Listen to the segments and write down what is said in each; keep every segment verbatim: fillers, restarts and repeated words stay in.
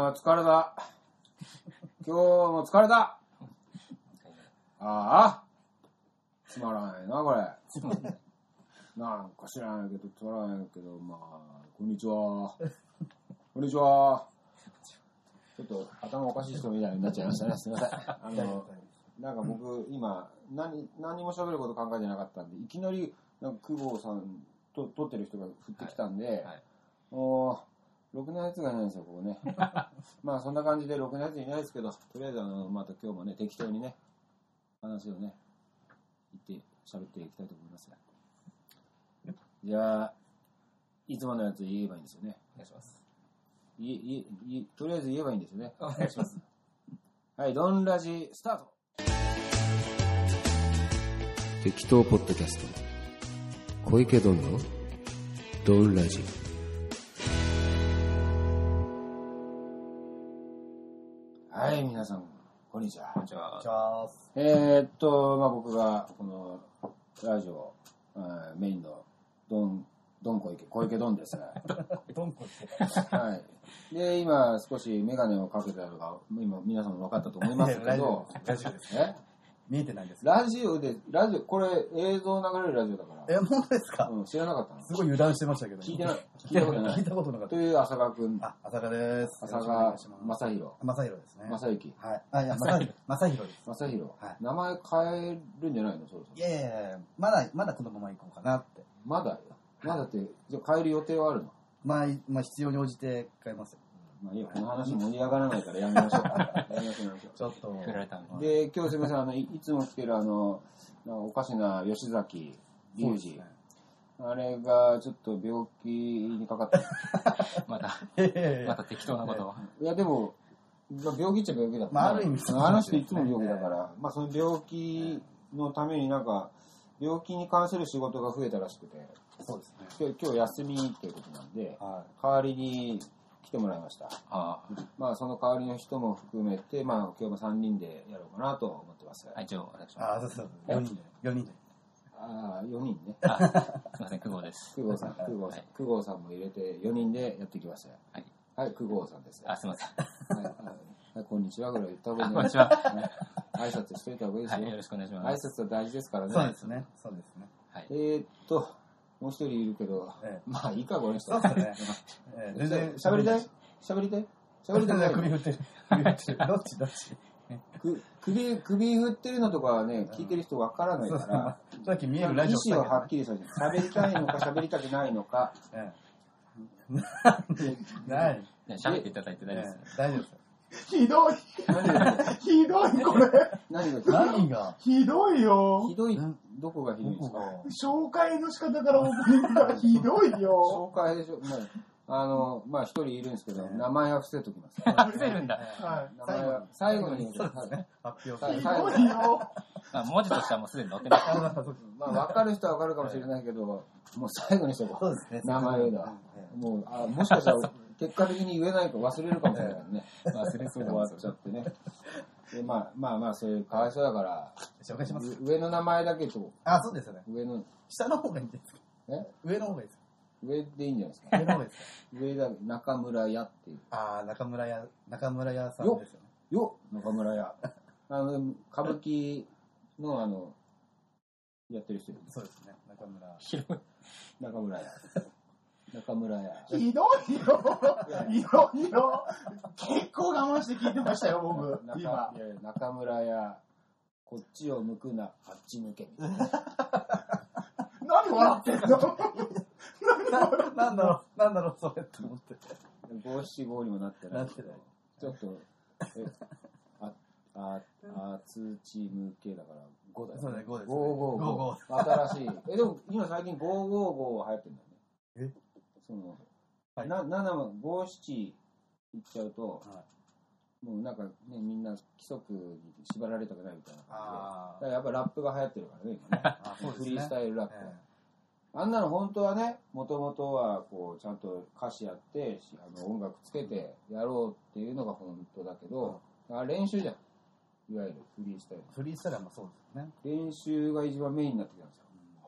あー疲れた。今日も疲れた。ああつまらないなこれ。なんか知らないけどつまらないけど、まあこんにちはこんにちは。ちょっと頭おかしい人みたいになっちゃいましたね。すみません。あのなんか僕今何何も喋ること考えてなかったんで、いきなりなんか久保さんと撮ってる人が降ってきたんで、はいはい、もうろくなやつがいないんですよここね。まあそんな感じでろくなやついないですけど、とりあえずあのまた今日もね適当にね話をね言って喋っていきたいと思いますが、じゃあいつものやつ言えばいいんですよね。 お願いします。 いいいとりあえず言えばいいんですよね。 お願いします。 はい、ドンラジスタート。適当ポッドキャスト小池ドンのドンラジ。はい、皆さんこんにちは。 こんにちは。 えー、っとまあ僕がこのラジオ、うん、メインのドンドン小池小池ドンですがドン小池はいで今少しメガネをかけてあるのが今皆さんも分かったと思いますけどラジオですえ見えてないです。 ラジオでラジオこれ映像流れるラジオだから。 え本当ですか。 うん、知らなかったの。 すごい油断してましたけど。 聞いてない。聞いたことない。 聞いたことなかった。 という浅川くん。 あ、浅川です。 浅川正弘。 正弘ですね。 正幸。 はい。あ、いや正弘。正弘です。 正弘。 はい。 名前変えるんじゃないのそろそろ。 いやいやいやまだまだこのまま行こうかなって。 まだまだってじゃあ変える予定はあるの。 まあまあ必要に応じて変えますよ。 まあいいよ、この話盛り上がらないからやめましょう。やめましょう、やめましょう。 ちょっと。 で、今日すみません、あの、い, いつも来てるあの、おかしな吉崎隆二、ね。あれがちょっと病気にかかってまた、また適当なことを。 いや、でも、病気っちゃ病気だから、 まあ、ある意味、 あの人いつも病気だから、まあその病気のためになんか、病気に関する仕事が増えたらしくて、 そうですね。 今日、今日休みっていうことなんで、 はい、 代わりに、来てもらいました。 あまあその代わりの人も含めて、まあ今日もさんにんでやろうかなと思ってます。 はい、一応私も。ああ、そうそう。よにんで。よにんで。 ああ、よにんね。 あすいません、久保です。 久保さん、久保さん、久保さんも入れてよにんでやってきました。はい。はい、久保さんです。 あ、すいません。 はい、はい、こんにちはぐらい言った方がいいね。 こんにちは。 挨拶しといた方がいいですよ。 はい、よろしくお願いします。 挨拶は大事ですからね。 そうですね。そうですね。 はい。えーっと、もう一人いるけど、まあいいか、この人。 そうですね。全然喋りたい喋りたい喋りたい首振ってる。首振ってる。どっちどっち首、首振ってるのとかはね、聞いてる人わからないから、 さっき見えるラジオ意思をはっきりさせて、喋りたいのか喋りたくないのか。 何喋っていただいて大丈夫です。 大丈夫です。 ひどい。ひどい、これ。 何が何がひどいよ。 ひどい、どこがひどいんですか。 紹介の仕方からオープニングからひどいよ。 紹介でしょ。あの、まあ一人いるんですけど、名前は伏せときます。 伏せるんだ。 名前は最後に。 そうですね。発表ひどいよ。 文字としてはもうすでに載ってます。 まあ分かる人は分かるかもしれないけど、もう最後にしとこう。 そうですね。 名前言うのは。もう、あ、もしかしたら結果的に言えないか忘れるかもしれないからね。忘れそうで終わっちゃってね。で、まあまあまあ、そういうかわいそうだから、 紹介します。 上の名前だけと。 あ、そうですよね。 上の。 下の方がいいんですか。 え上の方がいいですか。 上でいいんじゃないですか。 上の方がいいですか。 上だ、中村屋っていう。 ああ、中村屋、中村屋さんですよね。 よっ中村屋。あの、歌舞伎のあの、やってる人いる。 そうですね。中村。 広い。 中村屋。中村屋。 ひどいよ。ひどいよ。結構我慢して聞いてましたよ、僕。今。 いや中村屋。こっちを向くな、あっち向け。 何笑ってんのなんだろう、なんだろう、それって思って。 五七五にもなってない。 なってない。 ちょっと、え、あ、あ、あつち向けだからごだよね。 そうね、ごです。 ごごご。新しい。え、でも今最近ごごご流行ってんだよね。えその、はい、な、ななもご七いっちゃうと、はい、もうなんかね、みんな規則に縛られたくないみたいな感じで。あだからやっぱラップが流行ってるからね、今ね。あそうですね、フリースタイルラップ。えーあんなの本当はね、もともとはこうちゃんと歌詞やってあの音楽つけてやろうっていうのが本当だけど、うん、あ練習じゃん。いわゆるフリースタイル。 フリースタイルはまあそうですよね。 練習が一番メインになってきたんですよ。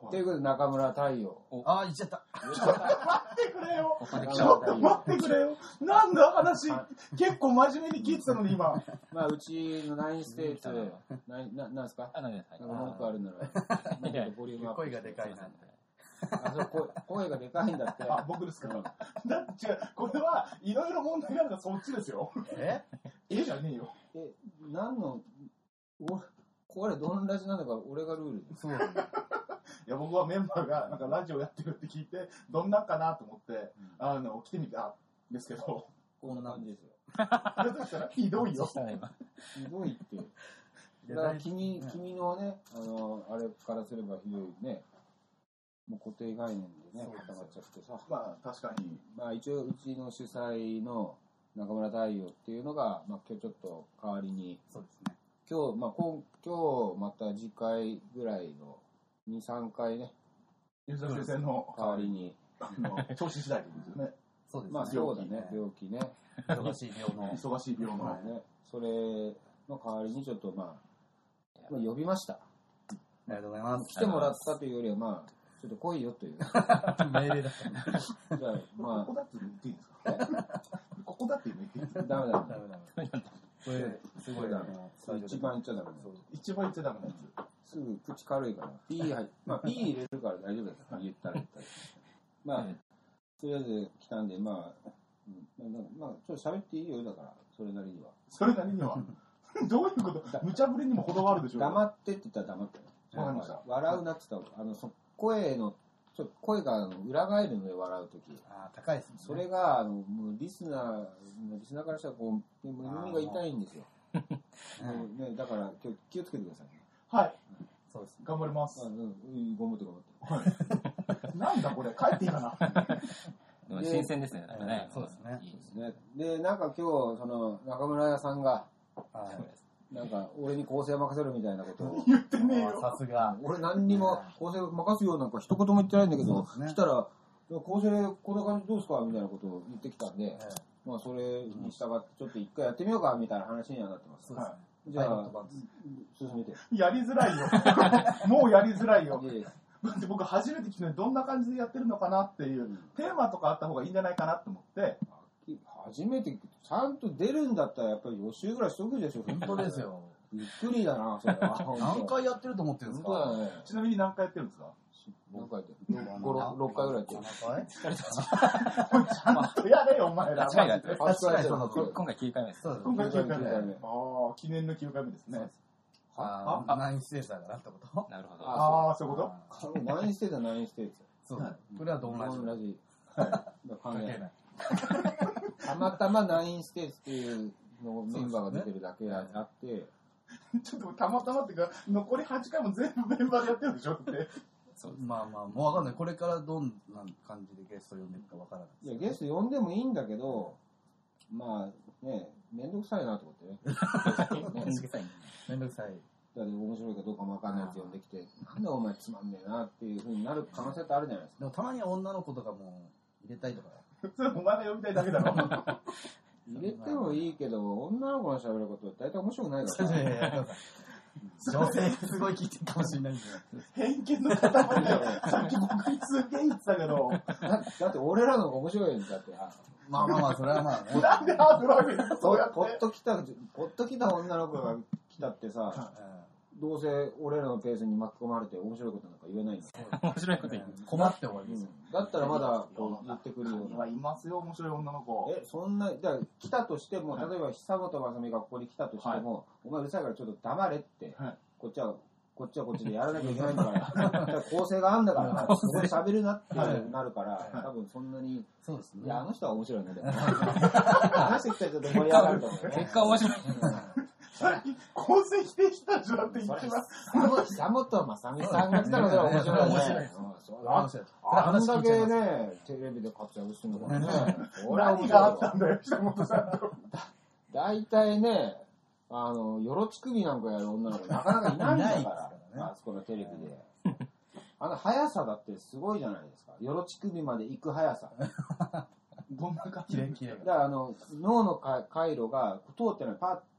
ということで、中村太陽。 あー、言っちゃった。 待ってくれよ。 ここで来ちょっとた待ってくれよ。なんだ話、結構真面目に聞いてたのに今。 まあ、うちのナインステーツ、な、な、なんですかあ、なんですか。 なんか文句あるなら、もうちょっとボリュームアップ。 声がでかいな。 あ、そう、声声がでかいんだって。 あ、僕ですか。だって違う、これはいろいろ問題があるからそっちですよ。 ええじゃねえよ。 え、何の、おこれどんラジなのか俺がルールで。 そうなんだ。 いや、僕はメンバーがなんかラジオやってるって聞いて、どんなんかなと思って、あの、来てみたんですけど、 こんな感じですよ。 だとしたらひどいよ。 ひどいって。だから君、君のね、あの、あれからすればひどいね。もう固定概念でね、固まっちゃってさ。 まあ、確かに。 まあ一応うちの主催の中村太陽っていうのが、まあ今日ちょっと代わりに、 そうですね。 今日、まあ今今日また次回ぐらいのに、さんかいね、 吉田先生の代わりに、 あの調子次第ってことですよね。 そうですね。 まあそうだね、病気ね。 忙しい病の。 忙しい病の。 ね、それの代わりにちょっとまあ、まあ呼びました。 ありがとうございます。 来てもらったというよりはまあ、ちょっと来いよという。 命令だったね。 じゃあまここだって言っていいですかここだって言っていいですかあ、ダメだ。 ダメダメ。これ、すごいな。 一番言っちゃダメだ。 一番言っちゃダメなやつ。 すぐ口軽いから。ピー入っまあピー入れるから大丈夫だよ。言ったら言ったら。まあ、とりあえず来たんで、まあ、うんまあ、ちょっと喋っていいよ、だから、それなりには。 それなりには。どういうこと無茶ぶりにも程があるでしょう。 黙ってって言ったら黙ってね。 わかりました。 笑うなって言ったら、あの、そ声の、ちょっと声があの裏返るので笑うとき。 あー、高いですね。 それが、あの、もうリスナー、リスナーからしたら、こう、耳が痛いんですよ。 うんね、だから、今日気をつけてくださいね。 はい。 そうですね。 頑張りますあ。うん、ゴムとか持って。 はい。なんだこれ、帰っていいかな。 でも新鮮ですね。なんかね。 そうですねいいですね。で、なんか今日、その、中村屋さんが、 はい。 なんか、俺に構成任せるみたいなことを。 言ってねえあーよ。 さすが。 俺何にも構成任すよなんか一言も言ってないんだけど、 そうですね来たら、構成こんな感じどうですかみたいなことを言ってきたんで、 ええまあそれに従ってちょっと一回やってみようかみたいな話にはなってます。 そうですね。 じゃあパイロット版です、 進めて。 やりづらいよ。もうやりづらいよ。 いやいやだって僕初めて来てどんな感じでやってるのかなっていう、テーマとかあった方がいいんじゃないかなと思って、 初めて、ちゃんと出るんだったらやっぱり予習ぐらいしとくでしょ。 本当ですよ。 ゆっくりだな、それは。 何回やってると思ってるんですか？ 本当だね。 ちなみに何回やってるんですか何回やってる？ご、ろっかいぐらいやってる。 何回？ ちゃんとやれよ、お前ら。 間違いないあ確かにそうだこ今回きゅうかいめです。 そうです。 今回きゅうかいめ。 きゅうかいめああ、記念のきゅうかいめですね。 ああ、ナインステージだからってこと？ なるほど。 ああ、そういうここれナインステージはナインステージ。 そう。これはどんなドンラジ。 とはい。 関係ない関係ない。 たまたまナインステージっていうのメンバーが出てるだけあって、 ちょっとたまたまっていうか、残りはちかいも全部メンバーでやってるでしょって。 そうまあまあ、もうわかんない。これからどんな感じでゲスト呼んでいくかわからないいや、ゲスト呼んでもいいんだけど、まあね、めんどくさいなと思ってね。 めんどくさい。 めんどくさい。 だって面白いかどうかもわかんないやつ呼んできて、なんでお前つまんねえなっていう風になる可能性ってあるじゃないですか。 でもたまには女の子とかも入れたいとか。 それお前が呼びたいだけだろ。 入れてもいいけど、女の子の喋ること大体面白くないからいやいやいや女性すごい聞いてるかもしれないんで。 偏見の塊だよ。さっき僕にすげえ言ってたけど、 だだって俺らの方が面白いんだって。あまあまあまあ、それはまあね。 なんでハードル上げるのそうやって。 ポッと来た、ポッと来た女の子が来たってさ、どうせ俺らのペースに巻き込まれて面白いことなんか言えないんだよ。 面白いこと言う。 困って終わりですよ。 だったらまだこう言ってくるような。 今いますよ、面白い女の子。 え、そんな、だから来たとしても、例えば久本雅美がここに来たとしても、お前うるさいからちょっと黙れって、 はいこっちは、こっちはこっちでやらなきゃいけないんだから、だから構成があんだから、ここで喋るなってなるから、多分そんなに、 そうですね。 いや、あの人は面白いね。でも話してきたらちょっと盛り上がると思うね。 結果面白い。 さっき構成否定したでしょだって一番。 久本雅美さんが来たらそれは面白いね。 面白いうんそう面白いあんだけね、テレビで活躍してるのからね。俺は面何白いわがあったんだよ、北本さんと。 大体ね、あの、よろち首なんかやる女の子なかなかいないんだかいないですからねら、あそこのテレビで。あの速さだってすごいじゃないですか。よろち首まで行く速さ。 どんな感じ綺麗綺麗だからあの、脳の回路が通ってない、パッ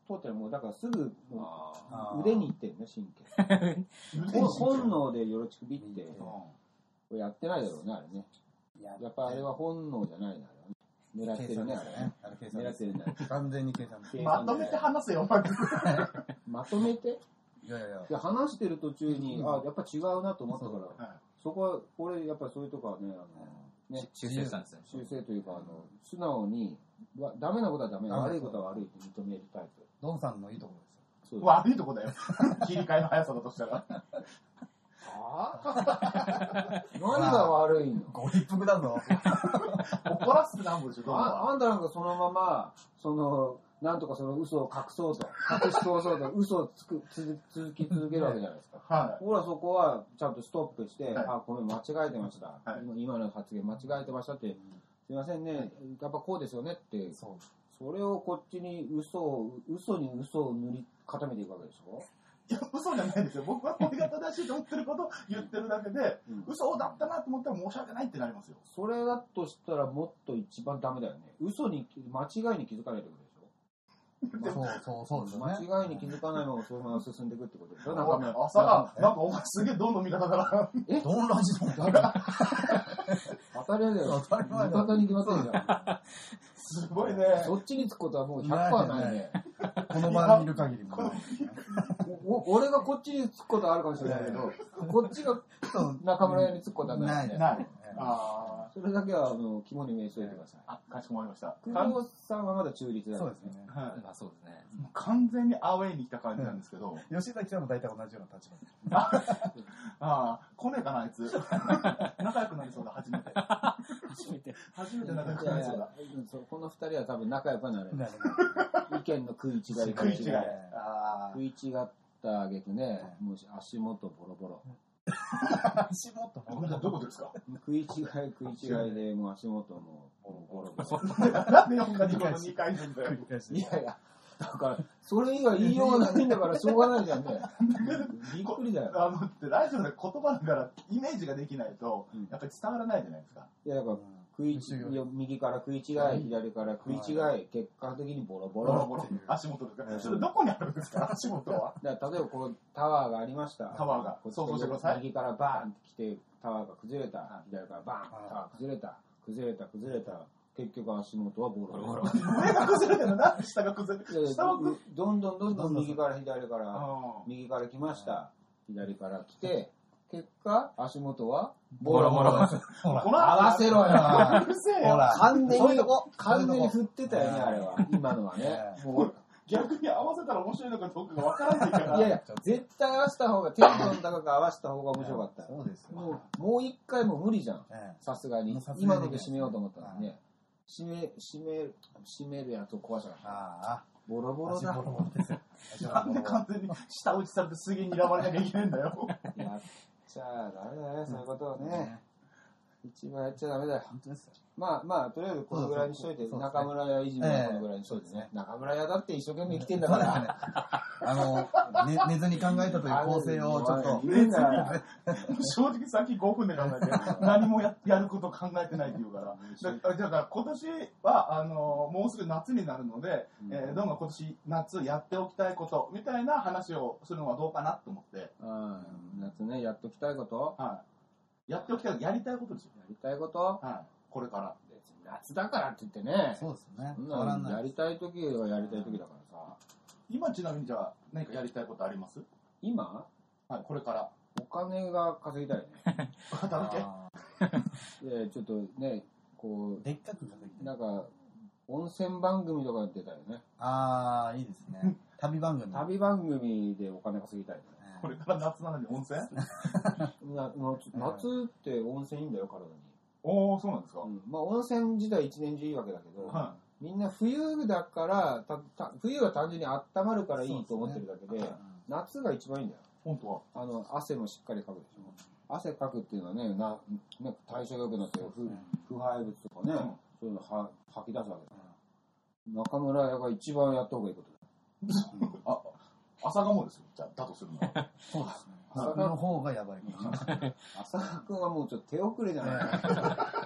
通ってるもうだからすぐもあう腕にいってるね神経。本能でよろちくびってやってないだろうねあれね。やっぱあれは本能じゃないなあれはね。狙ってるねあれね。 あれ計算狙ってるね。 完全に計算です。 まとめて話せよ、まず。 まとめて。 いやいや。 で話してる途中に、 うんあやっぱ違うなと思ったから、 はいそこは俺やっぱりそういうとこはねあのね修正したんですよ。 修正というかあの素直にわダメなことはダメ、 ダメ悪いことは悪いって認めるタイプ。 ドンさんのいいところですよ。 そう悪いとこだよ。切り替えの速さだとしたら。 はあ何が悪いの？ ご立腹だぞ。 怒らせてなんぼでしょ、どうも。 ああんたなんかそのままそのなんとかその嘘を隠そうと隠し通そうと嘘をつくつ続き続けるわけじゃないですか。 はほらそこはちゃんとストップして、 はいあごめん間違えてました、 はい今の発言間違えてましたってすいませんねやっぱこうですよねってそう。 それをこっちに嘘を嘘に嘘を塗り固めていくわけでしょ。 い。いや、嘘じゃないですよ。僕はこれが正しいと思ってることを言ってるだけで、 うん嘘だったなと思ったら申し訳ないってなりますよ。 それだとしたらもっと一番ダメだよね。嘘に間違いに気づかないってことでしょ。 そうそうそうですよね。 間違いに気づかないままそのまま進んでいくってことでしょ。なんおいか朝が、なんかお前すげえどんどん味方だな。 えドンラジの当たり前だよ。 当たり前だよ味方に決まってるじゃん。 すごいね。 そっちにつくことはもうひゃくパーセントないね。 この場にいる限りも。 お俺がこっちにつくことはあるかもしれないけど、こっちが中村屋につくことはないね。 ない。あそれだけはあの肝に銘じておいてください。 あ、かしこまりました。 工藤さんはまだ中立だよそうですね。 はいまあそうですね。 もう完全にアウェイに来た感じなんですけど、 吉崎さんも大体同じような立場。 ああ、来ねえかな、あいつ。仲良くなりそうだ、初めて。 初めて。 初めて仲良くいやいやなりそうだ。 そうこの二人は多分仲良くはなれる。 なる意見の食い違い食い違い。 があ食い違ったあげくね、もう足元ボロボロ。 足元あ。これどういうことですか？ 食い違い食い違いでもう足元もボロボロ。 なんでよんかにこのにかい分だよ。 繰り返しいやいや、だから、それ以外言いようがないんだからしょうがないじゃんね。びっくりだよ。 あの、ってラジオで言葉だからイメージができないとうん、 やっぱり伝わらないじゃないですか。 いや、だから、食い違い、右から食い違い、左から食い違い、結果的にボロボロ。 ボロボロ。足元ですか？それどこにあるんですか？足元は。 だから例えばこうタワーがありました。 タワーがこっち想像してください右からバーンって来て、タワーが崩れた。左からバーン、タワー崩れた。崩れた、崩れた。結局足元はボロボロ。 上が崩れてるのなんで下が崩れてる？下は崩れてる。 どんどんどんどん右から左から、 あ右から来ました。左から来て、結果、足元はボロボロ。ほら。 この合わせろよ。 うるせえよ。 ほら。 完全にそういうとこ、 完全に振ってたよね、あれは。今のはね。もう逆に合わせたら面白いのかどうかがわからないから。 いやいや、絶対合わせた方が、テンション高く合わせた方が面白かったよ。 そうですよ。 もう、もう一回も無理じゃん。 えさすがにもうさ。すがに今ので締めようと思ったのにね。締め、締め、締めるやつを壊したかあら。 あ。 ボロボロだ。 足ボロボロですよ。足なんでボロボロ完全に下打ちされてすげえ睨まれなきゃいけないんだよ。 やっちゃダメだね、そういうことをね。一番やっちゃダメだよ。 本当ですよ。 まあまあ、とりあえずこのぐらいにしといて、 そうそう中村屋いじめはこのぐらいにしといてね。中村屋だって一生懸命生きてんだから。 あの、ね、寝ずに考えたという構成をちょっと。 言うんだよ。 正直さっきごふんで考えて、何も や, やること考えてないって言うから。だだから今年は、あの、もうすぐ夏になるので、 うんえーどんどん今年夏やっておきたいこと、みたいな話をするのはどうかなと思って、 うん、夏ね、やっときたいことはい。やっておきたい、やりたいことですよ。 やりたいことはい。これから。 別に夏だからって言ってね。 そうですよね。 そん変わらない。 なのやりたい時はやりたい時だからさ。 今ちなみにじゃあ、何かやりたいことあります？ 今はい、これから。 お金が稼ぎたいね。 働け。 あで、ちょっとね、こーでっかく稼ぎう、 たい。 なんか、温泉番組とか出たいね。 ああ、いいですね。旅番組。 旅番組でお金稼ぎたいね。 これから夏なのに温泉？ な夏夏って温泉いいんだよ、体に。 おー、そうなんですか？ うん、まあ温泉自体一年中いいわけだけど、 はみんな冬だからたた冬は単純に温まるからいいと思ってるだけで、 そうですね夏が一番いいんだよ。 本当は。 あの汗もしっかりかくでしょ。汗かくっていうのはね、なね代謝が良くなって腐腐敗物とかね、 うんそういうのは吐き出すわけだから。中村屋が一番やった方がいいことだよ。 あ、朝がもですよ。じゃあ、だとするのは。 そうですね。その方がやばいかもしれない。 浅田君はもうちょっと手遅れじゃないかな。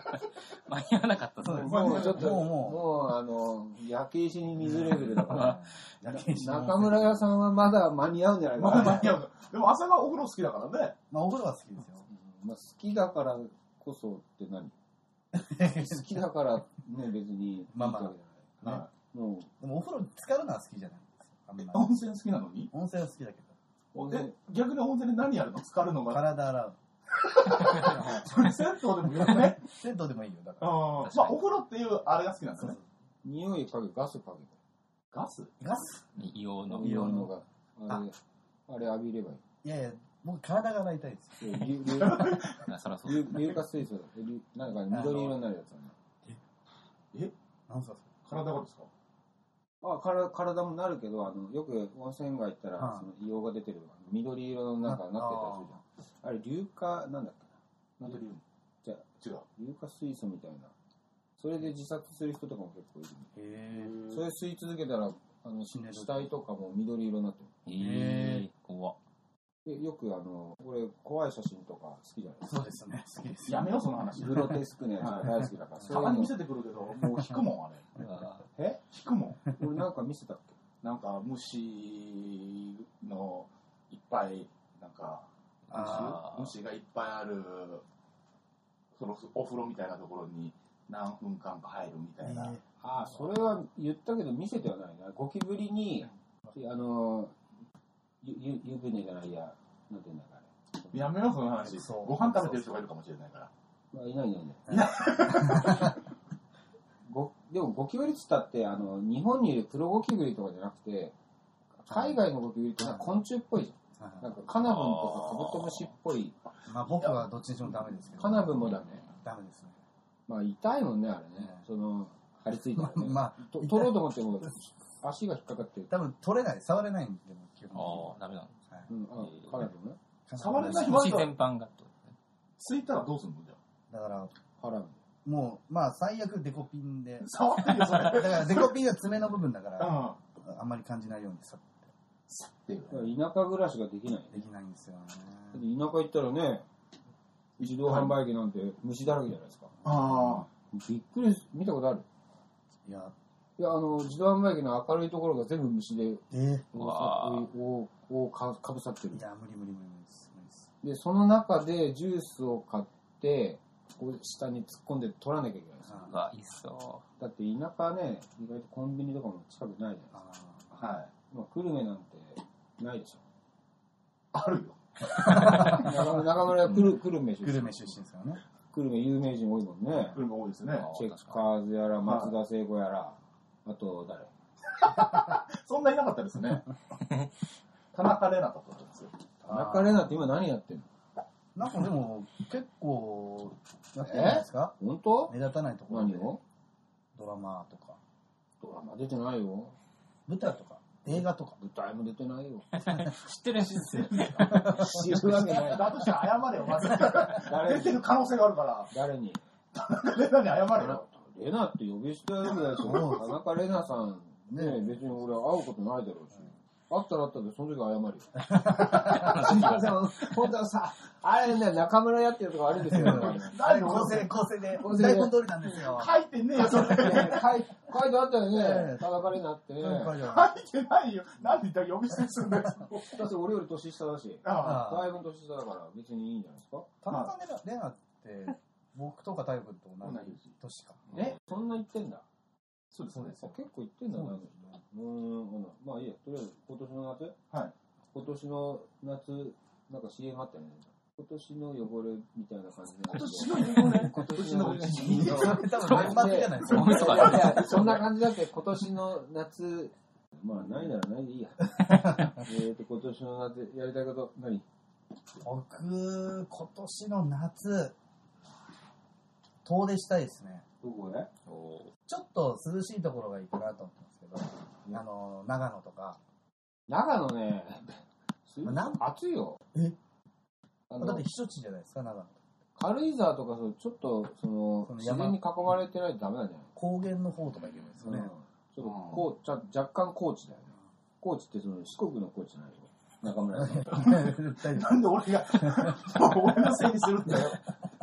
間に合わなかったそうですもうちょっと、 もうももう、あの、焼け石に水レベルだから、 焼け石の中村屋さんはまだ間に合うんじゃないかまな。 だ間に合う。でも朝がお風呂好きだからね。 まあ、お風呂は好きですよ。 まあ、好きだからこそって何好きだからね、別にいいまあまあわけじゃない。 はもでもお風呂に浸かるのは好きじゃないんですよ。あんまりい。温泉好きなのに温泉は好きだけえ、逆に温泉で何やるの浸かるのど。 が。 体洗う。 それ銭湯でもよくね。 銭湯でもいいよ。だから。 うん。まあ、お風呂っていうあれが好きなんですよね。 う、匂いかけ、ガスかガスガスけ。 硫黄の。 硫黄のが。あれ、あれ浴びればいい。 いやいや、僕体が洗いたいですよ。 そう硫あそらそう。 硫硫化水素、硫なんか緑色になるやつなんだ。 えなんすか体がですかあ、体、体もなるけど、あの、よく温泉街行ったら、 はその硫黄が出てる、あの緑色のなんかなってたりするじゃん。あれ、硫化、なんだっけな。 ナトリウム。 じゃあ、 違う。 硫化水素みたいな。それで自殺する人とかも結構いる。 へぇそれ吸い続けたら、あの、死死ねる死体とかも緑色になってえー、怖っ。 る。で、よくあの、俺、怖い写真とか好きじゃないですか。 そうですね。好きですやめよう、その話。 グロテスクなやつが大好きだから。 たまに見そせてくるけど、もう引くもん、あれ。 ういうのえ引くもん。 俺なんか見せたっけなんか、虫のいっぱい、なんか、 あー虫虫がいっぱいある、そのお風呂みたいなところに何分間か入るみたいな。 えああ、それは言ったけど見せてはないな。ゴキブリに、あの、ゆ、ゆ、湯船じゃないや、なんて言うんだかあれ。 やめよう、その話。 そうご飯食べてる人がいるかもしれないから。 まあ、いないいないいない。ごでもゴキブリっつったって、あの、日本にいる黒ゴキブリとかじゃなくて、海外のゴキブリってなんか昆虫っぽいじゃん。なんかカナブンとかカブトムシっぽい。 まあ僕はどっちにしてもダメですけど。 カナブンもダメ。 ダメですね。 まあ痛いもんね、あれね。その、張り付いたらね。 まあ、 と取ろうと思っても、足が引っかかってる。 多分取れない、触れないんで、も基本的にああ、ダメなの。 はいうん、あ、カナブンね。 触れない虫全般がってことね。 吸いたらどうすんのじゃだから、 払う。 もう、まあ最悪デコピンで。 あ。触ってるよ、それ。 だからデコピンは爪の部分だかうら、 ん。 あんまり感じないようにさっていうだから田舎暮らしができない。 できないんですよね。 田舎行ったらね、自動販売機なんて虫だらけじゃないですか。 あびっくりす、見たことあるいや、 いや、あの、自動販売機の明るいところが全部虫で、 え覆わー覆覆かかぶさってるー、い。や、無理無理無理無理です。無理です。 で、その中でジュースを買って、こう下に突っ込んで取らなきゃいけないんですよ。 うわ、いいっそだって田舎ね、意外とコンビニとかも近くないじゃないですか。 ああ。はい。 まあ、久留米なんてないでしょ。 あるよ。 中中村は久留久留米出ー、 身。 久留米出身ですからね。 久留米有名人多いもんね。 来るの多いですね。 チェッカーズやら、松田聖子やら、あと誰そんないなかったですね。田中玲奈とかですよ。 田中玲奈って今何やってんのなんかでも、結構、やってるんじゃないですか本当目立たないところで。 何をドラマとか、 ドラマ出てないよ。 舞台とか、映画とか。 舞台も出てないよ。 知ってるらしいですよ。 知るわけない。 だとして謝れよ、まず。 誰に出てる可能性があるから。 誰に田中玲奈に謝れよ。 レナって呼び捨てやるぐらいでしょ。田中レナさん、ね別に俺会うことないだろうし。会ったら会ったで、その時謝るよ。すみません、本当はさ、あれね、中村屋っていうとこあるんですよ。 あれ、構成、構成で、 構成で台本通りなんですよ。 書いてねえよ、それ。 書い書いてあったよえねえ。 田中レナってね。だ書いて書あるいてないよ。なんで言ったら呼び捨てするんだよ。 って俺より年下だし。 ああだいぶ年下だから別にいいんじゃないですか。 田中玲奈って、僕とか太陽君と同じ年か。 えそんな言ってんだ。 そうですね。 あ結構言ってんだな。 そうですねうーん、まあいいや、とりあえず今年の夏はい。 今年の夏、なんか シーエム あったよね。今年の汚れみたいな感じで。 今年の汚れ今年のうち多分年末じゃないですか。 大晦日いやいやそんな感じだって今年の夏、まあないならないでいいや。えっと、今年の夏やりたいこと何僕、今年の夏、遠出したいですね。 どこへちょっと涼しいところがいいかなと思ってますけど、あの、長野とか。 長野ね、 まあなん暑いよ。 えあのだって避暑地じゃないですか、長野。 軽井沢とかそうちょっとそのその山自然に囲まれてないとダメなんじゃない高原の方とか行けばいいですよね。 うんちょっとこうちゃ若干高知だよね。高知ってその四国の高知じゃないよ。中村さん。 絶対なんで俺が、俺のせいにするんだよ。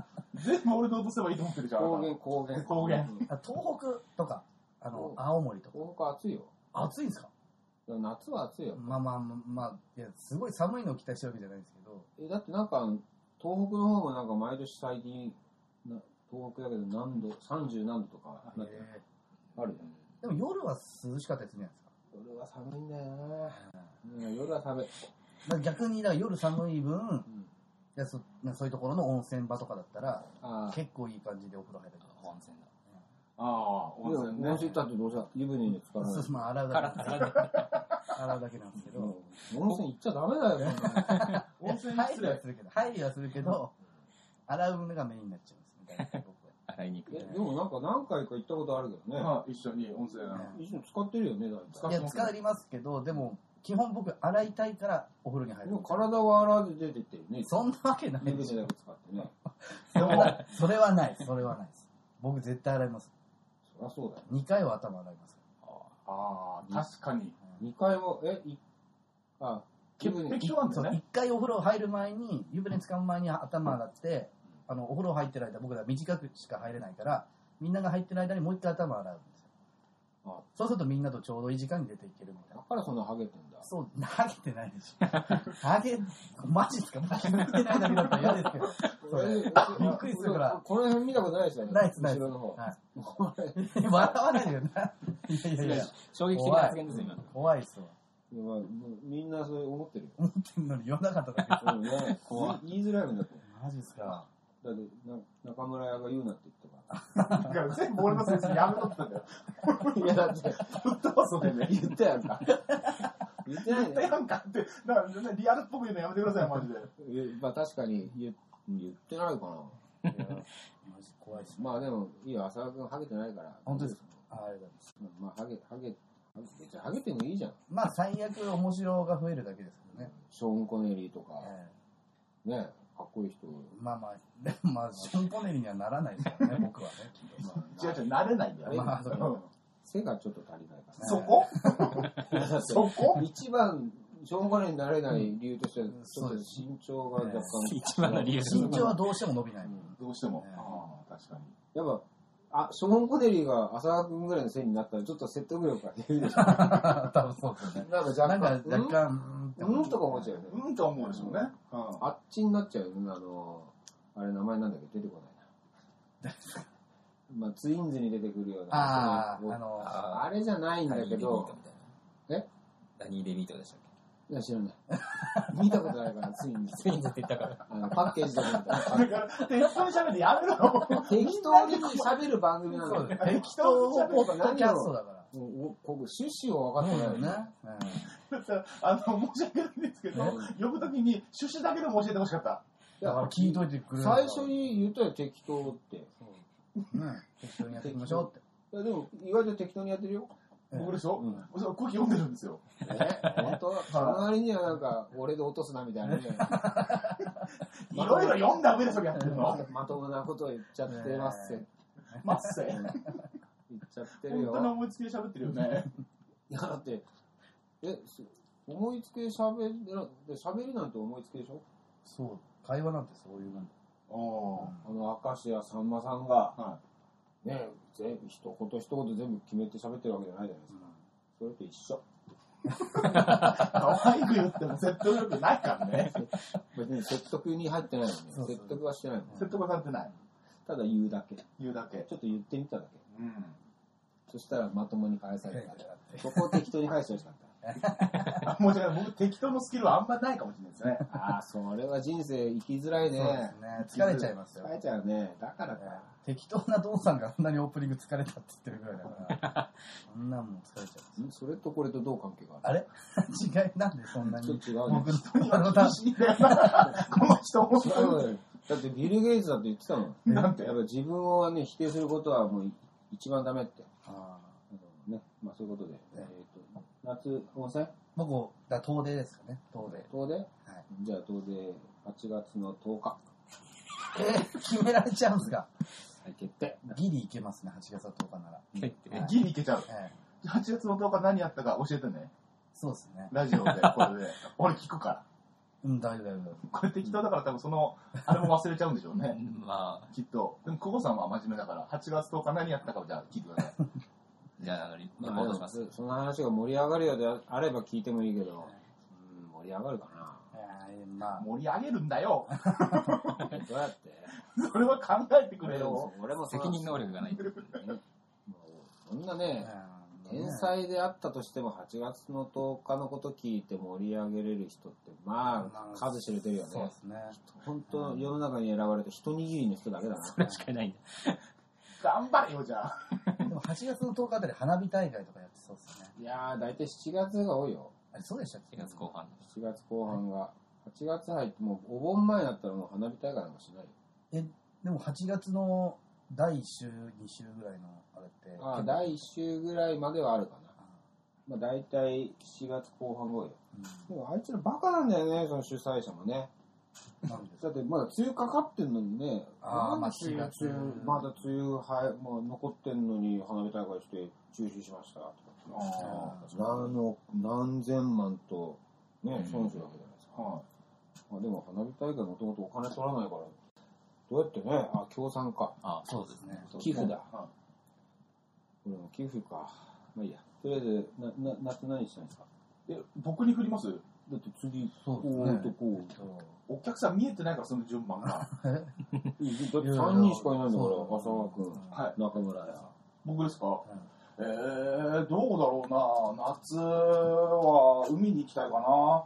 全部俺で落とせばいいと思ってるじゃん。 高原、高原。 高原。 うん東北とか、あの、青森とか。 東北暑いよ。 暑いんですか？ いや夏は暑いよ。 まあまあまあ、まあ、いや、すごい寒いのを期待してるわけじゃないんですけど。 え、だってなんか、東北の方もなんか毎年最近、な東北だけど何度、さんじゅう何度とかなってえあるよ。 ーでも夜は涼しかったりするじゃないですか。 夜は寒いんだよな、うん、夜は寒い。 だから逆にだから夜寒い分、 うん、 いや そ, そういうところの温泉場とかだったらあ結構いい感じでお風呂入れる。 温泉だ。 ああ、温泉ね。 温泉だってどうせ湯船に使わない。 そうまあ洗うだけ体で。 洗うだけなんですけど、 うん温泉行っちゃダメだよ、そんなの温泉入失礼。 りはするけど入りはするけど洗うのがメインになっちゃうんですみたいな僕は。 洗いに行く。 えでもなんか何回か行ったことあるけどね。 まあ、一緒に温泉。 一緒に使ってるよね、だい使っいや使いますけどでも基本僕洗いたいからお風呂に入る。 でも体は洗わず出てってるね。 そんなわけない湯でしょ。 船だけ使ってね。 でも、 それはないそれはないです僕絶対洗います。 そりゃそうだよ。 にかいは頭洗います。 ああ、確かに。 にかいも、え、い、あ、湯船潔癖症なんだそうよね。 一回お風呂入る前に湯船使う前に頭洗ってあのお風呂入ってる間僕ら短くしか入れないからみんなが入ってる間にもう一回頭洗うんですよ。 あそうするとみんなとちょうどいい時間に出ていけるみたいな。 だからそんなハゲてんだ。 そうハゲてないでしょ。ハゲマジですか？マジで見てないだけだったら嫌ですけど。それびっくりするから。 この辺見たことないですよね。 ないですないです。 後ろの方。 はいこれ笑わないでよな。いやいやいや。 衝撃的な発言ですよ、今。 怖いっすわ。 いやまあもうみんなそう思ってるよ。 思ってんのに言わなかっただけ。 うんね怖い言いづらいもんだって。 マジっすか。 だってな中村屋が言うなって言ったかだから全部俺の説明やめとったんだよ。 ら。いやだってぶっ飛ばすね。 言ったやんか。言ってない言ったやんかって、だからねリアルっぽく言うのやめてください、マジで。 いやまあ確かに言言ってないかな。 いやマジ怖いっす。 まあでもいいよ、浅田君ハゲてないから。 本当ですか？あありがとうございます。 まあハゲ、ハゲ、ハゲじゃあハゲてもいいじゃん。 まあ最悪面白が増えるだけですけどね。 ショーン・コネリーとか、 えね、かっこいい人。 えまあまあ、でもまあ、ショーン・コネリーにはならないですからね、僕はね。 まあ違う違う、慣れないんだよ。 まあそううん背がちょっと足りないから。 そこだってそこ一番、ショーン・コネリーになれない理由としては、ちょっと身長が若干。 一番の理由です身長はどうしても伸びない。 どうしても。 ええああ、確かに。 やっぱ、あ、ショーン・コネリーが浅田君ぐらいの背になったら、ちょっと説得力が出るでしょ。 多分そうですよね。 なんか若なんか干、 若干、 うん、うんとか思っちゃうよね。 うんと思うでしょうね。うんあっちになっちゃうよね。あの、あれ名前なんだっけ出てこないな。まあ、ツインズに出てくるような。 ああ、 そうあの、 あれじゃないんだけど、えダニー・デビートでしたっいや、知らない。見たことないから、ツインズ。 け？ツインズって言ったから。 あのパッケージだけ見た。 だから、適当に喋ってやめろ。 適当に喋る番組なんだよ。 そうです。適当ポッドキャストだから。 もうおここ趣旨を分かってないそうだよね。 だからあの、申し訳ないんですけど、呼ぶときに趣旨だけでも教えてほしかった。 だから聞いといてくれるから最初に言ったよ、適当って。 ね、適当にやっていきましょうって。 いやでも、意外と適当にやってるよ。 僕でしょ、 うんそう空気読んでるんですよ。 え本当その割にはなんか、俺で落とすなみたいなね。 いろいろ読んだ上でそれやってるの。 まともなことを言っちゃってますって。 まっせ。 言っちゃってる本当によ。 思いつきで喋ってるよね。 いや、だって、え、す思いつきで喋る、で喋りなんて思いつきでしょそう、会話なんてそういうもんだ。 おあの、明石家さんまさんが、 はね、全部一言一言全部決めて喋ってるわけじゃないじゃないですか。それと一緒。 可愛く言っても説得力ないからね。 別に説得に入ってないのね。 そうそう説得はしてないの。 説得されてない。 ただ言うだけ。ち言うだけ。 ょっと言ってみただけ。 うん。 そしたらまともに返された。そこを適当に返してほしかった。 あ、申し訳ない。僕適当のスキルはあんまないかもしれないですね。 ああ、それは人生生きづらいね。 そうですね。疲れちゃいますよ疲。れちゃうね。だからか。 適当なドンさんがあんなにオープニング疲れたって言ってるぐらいだから、そんなんもう疲れちゃいます。 んそれとこれとどう関係があるあれ違いなんでそんなにちょっと違うね僕の人には厳しいんだよな。この人本違当に。 うよだってビル・ゲイツだって言ってたもん。 なんてやっぱ自分をね、否定することはもう一番ダメって。 ああのね、まあそういうことで。えねっと、夏温泉僕、だ遠出ですかね、遠出。 遠出はい、 じゃあ遠出はちがつのとおか。 えー、決められちゃうんすか？ はい、決定。 ギリいけますね、はちがつのとおかなら。 入ってはいギリいけちゃう。 ええはちがつのとおか何やったか教えてね。 そうですね。 ラジオで、これで。俺聞くから。 うん、大丈夫、大丈夫。 これ適当だから多分その、あれも忘れちゃうんでしょうね。 まあ、 きっと。でも、久保さんは真面目だから、はちがつとおか何やったかをじゃあ聞いてください。 じゃあ、リまあポートします。 その話が盛り上がるようであれば聞いてもいいけど、うん、盛り上がるかな。 いやーまあ、 盛り上げるんだよ。 どうやってそれは考えてくれよ。 俺も責任能力がない。 もうそんなね、天才であったとしてもはちがつのとおかのこと聞いて盛り上げれる人ってまあ数知れてるよね。 そうですね。 本当世の中に選ばれた一握りの人だけだな。 それしかいないんだ。 頑張れよ、じゃあ。 でもはちがつのとおかあたり花火大会とかやってそうですよね。 いやー、大体しちがつが多いよ。 あれそうでしたっけ？ しちがつこう半。 しちがつこう半が。はちがつ入ってもうお盆前だったらもう花火大会なんかしないよ。 え、でもはちがつのだいいっ週、に週ぐらいのあれって。 ああ、だいいっ週ぐらいまではあるかな。まあ大体しがつこう半が多いよ。でもあいつらバカなんだよね、その主催者もね。 なんでだってまだ梅雨かかってんのにね、 あーまあ梅雨しがつまだ梅雨は、まあ、残ってんのに花火大会して中止しましたとかあ何の何千万とね損するわけじゃないですか、 はまあ、でも花火大会もともとお金取らないからどうやってねあ協賛かあ、 そうですね。 寄付だ、 はこれも寄付かまあいいやとりあえずなな夏何したんですかい。え、僕に振ります？ だって次そうですねこうとこうそうお客さん見えてないから、その順番が。 だってさんにんしかいないんだからそう浅川君はい。 中村や僕ですか？ うんえー、どうだろうな。夏は海に行きたいかな。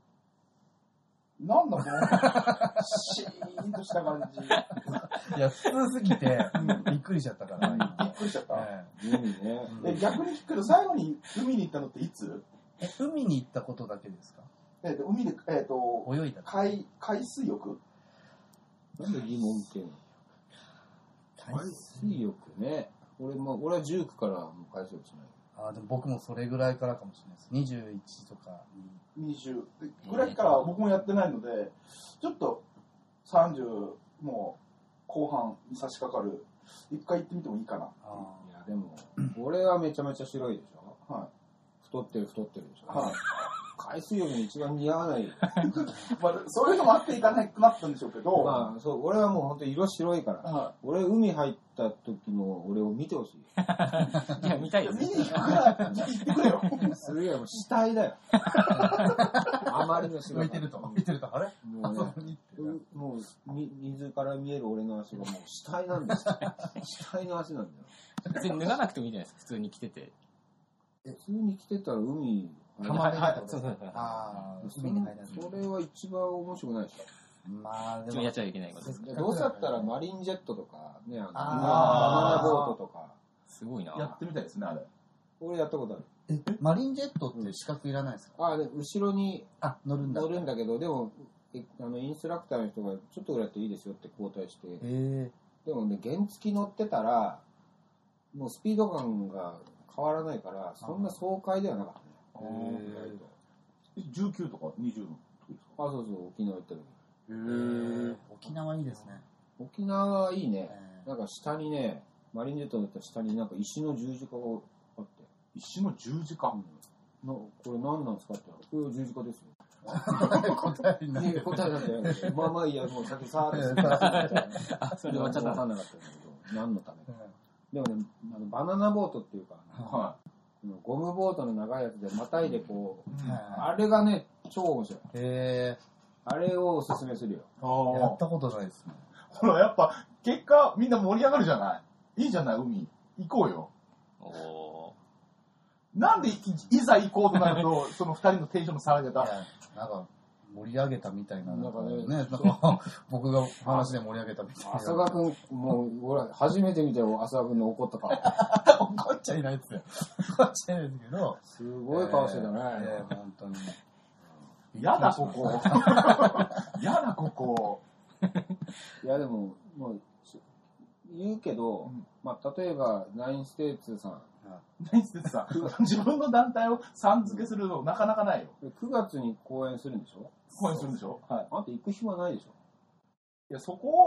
なんだこのシーンとした感じ。 いや、普通すぎて、びっくりしちゃったから。 びっくりしちゃった。 え海ねえ、逆に聞くけど、最後に海に行ったのっていつ？ ええ海に行ったことだけですか？ えっ、と、海で、えっ、と、 泳いだ。 海、海水浴？ なんで疑問ってんの海水浴ね。俺も、俺はじゅうきゅうからもう海水浴しない。 あーでも僕もそれぐらいからかもしれないです。にじゅういちとかに。 にじゅうぐらいから僕もやってないので、ちょっとさんじゅうもう後半に差し掛かる。一回行ってみてもいいかな。 あいや、でも、俺はめちゃめちゃ白いでしょは太ってる太ってるでしょ、 はい海水浴に一番似合わない。 い。まあ、そういうのもあっていかなくなったんでしょうけど、 まあ、そう、俺はもう本当色白いから。 は俺、海入った時の俺を見てほしい。 いや、見たいい。 です見に行くから、行ってくれよ。 すげえ、もう死体だよ。あまりのあ。 白浮いてると。浮いてると。あれもうね、うもうみ水から見える俺の足がもう死体なんですよ。死体の足なんだよ。 別に脱がなくてもいいじゃないですか、普通に着てて。 普通に来てたら海たまにはいはいそうそうそうああ、 そ海に入らない。 それは一番面白くないでしまあ、でも一応やっ、ちゃいけないことです。 ょ。どうせだったらマリンジェットとか、ね、あの、バあーナナボートとか、 すごいな。 やってみたいですね、あれ。 俺やったことある。 え、マリンジェットって資格いらないですか？ あ、で、後ろにあ、乗るんだ。 乗るんだけど、でも、えあの、インストラクターの人がちょっとぐらいやっていいですよって交代して、 えでもね、原付き乗ってたら、もうスピード感が変わらないから、そんな爽快ではなかったね。 あ意ー外とじゅうきゅうとかにじゅうの時ですか？ あ、そうそう、沖縄行った時。 えー、沖縄いいですね。 沖縄はいいね。 えなんか下にね、マリンジェットだったら下になんか石の十字架があって、 石の十字架。 うんなこれ何なんですかって言ったら、これ十字架ですよ。 ー答えになってる。 いや答えなんてないけど、まあまあいいや、もう先さーって進めてたらあ、そそれれはちょっとはちょっと分かんなかったんだけど、何のためか。でもね、あのバナナボートっていうか、 はゴムボートの長いやつでまたいでこう、 い。 はあれがね、超面白い。 えあれをおすすめするよ。 ー、やあったことないですね。 ほら、やっぱ、結果、みんな盛り上がるじゃない。いいじゃない、海。行こうよ。 おなんでい、いざ行こうとなると、その二人のテンションの差が出た。 いや、なんか、盛り上げたみたいな。 なんかねなんか僕が話で盛り上げたみたいな。 浅川くん、もう、ほら、初めて見たよ、浅川くんの怒った顔。 怒っちゃいないですよ。怒っちゃいないですけど。 すごい顔してたね。 えー、本当に。 やだ、ここ。やだ、ここ。 いや、でも、もう、言うけど、 うんまあ、例えば、ナインステーツさん、 何してさ、自分の団体をさん付けするのなかなかないよ。 くがつに公演するんでしょ公演するんでしょ？はい。 あんた行く暇ないでしょいや、そこを、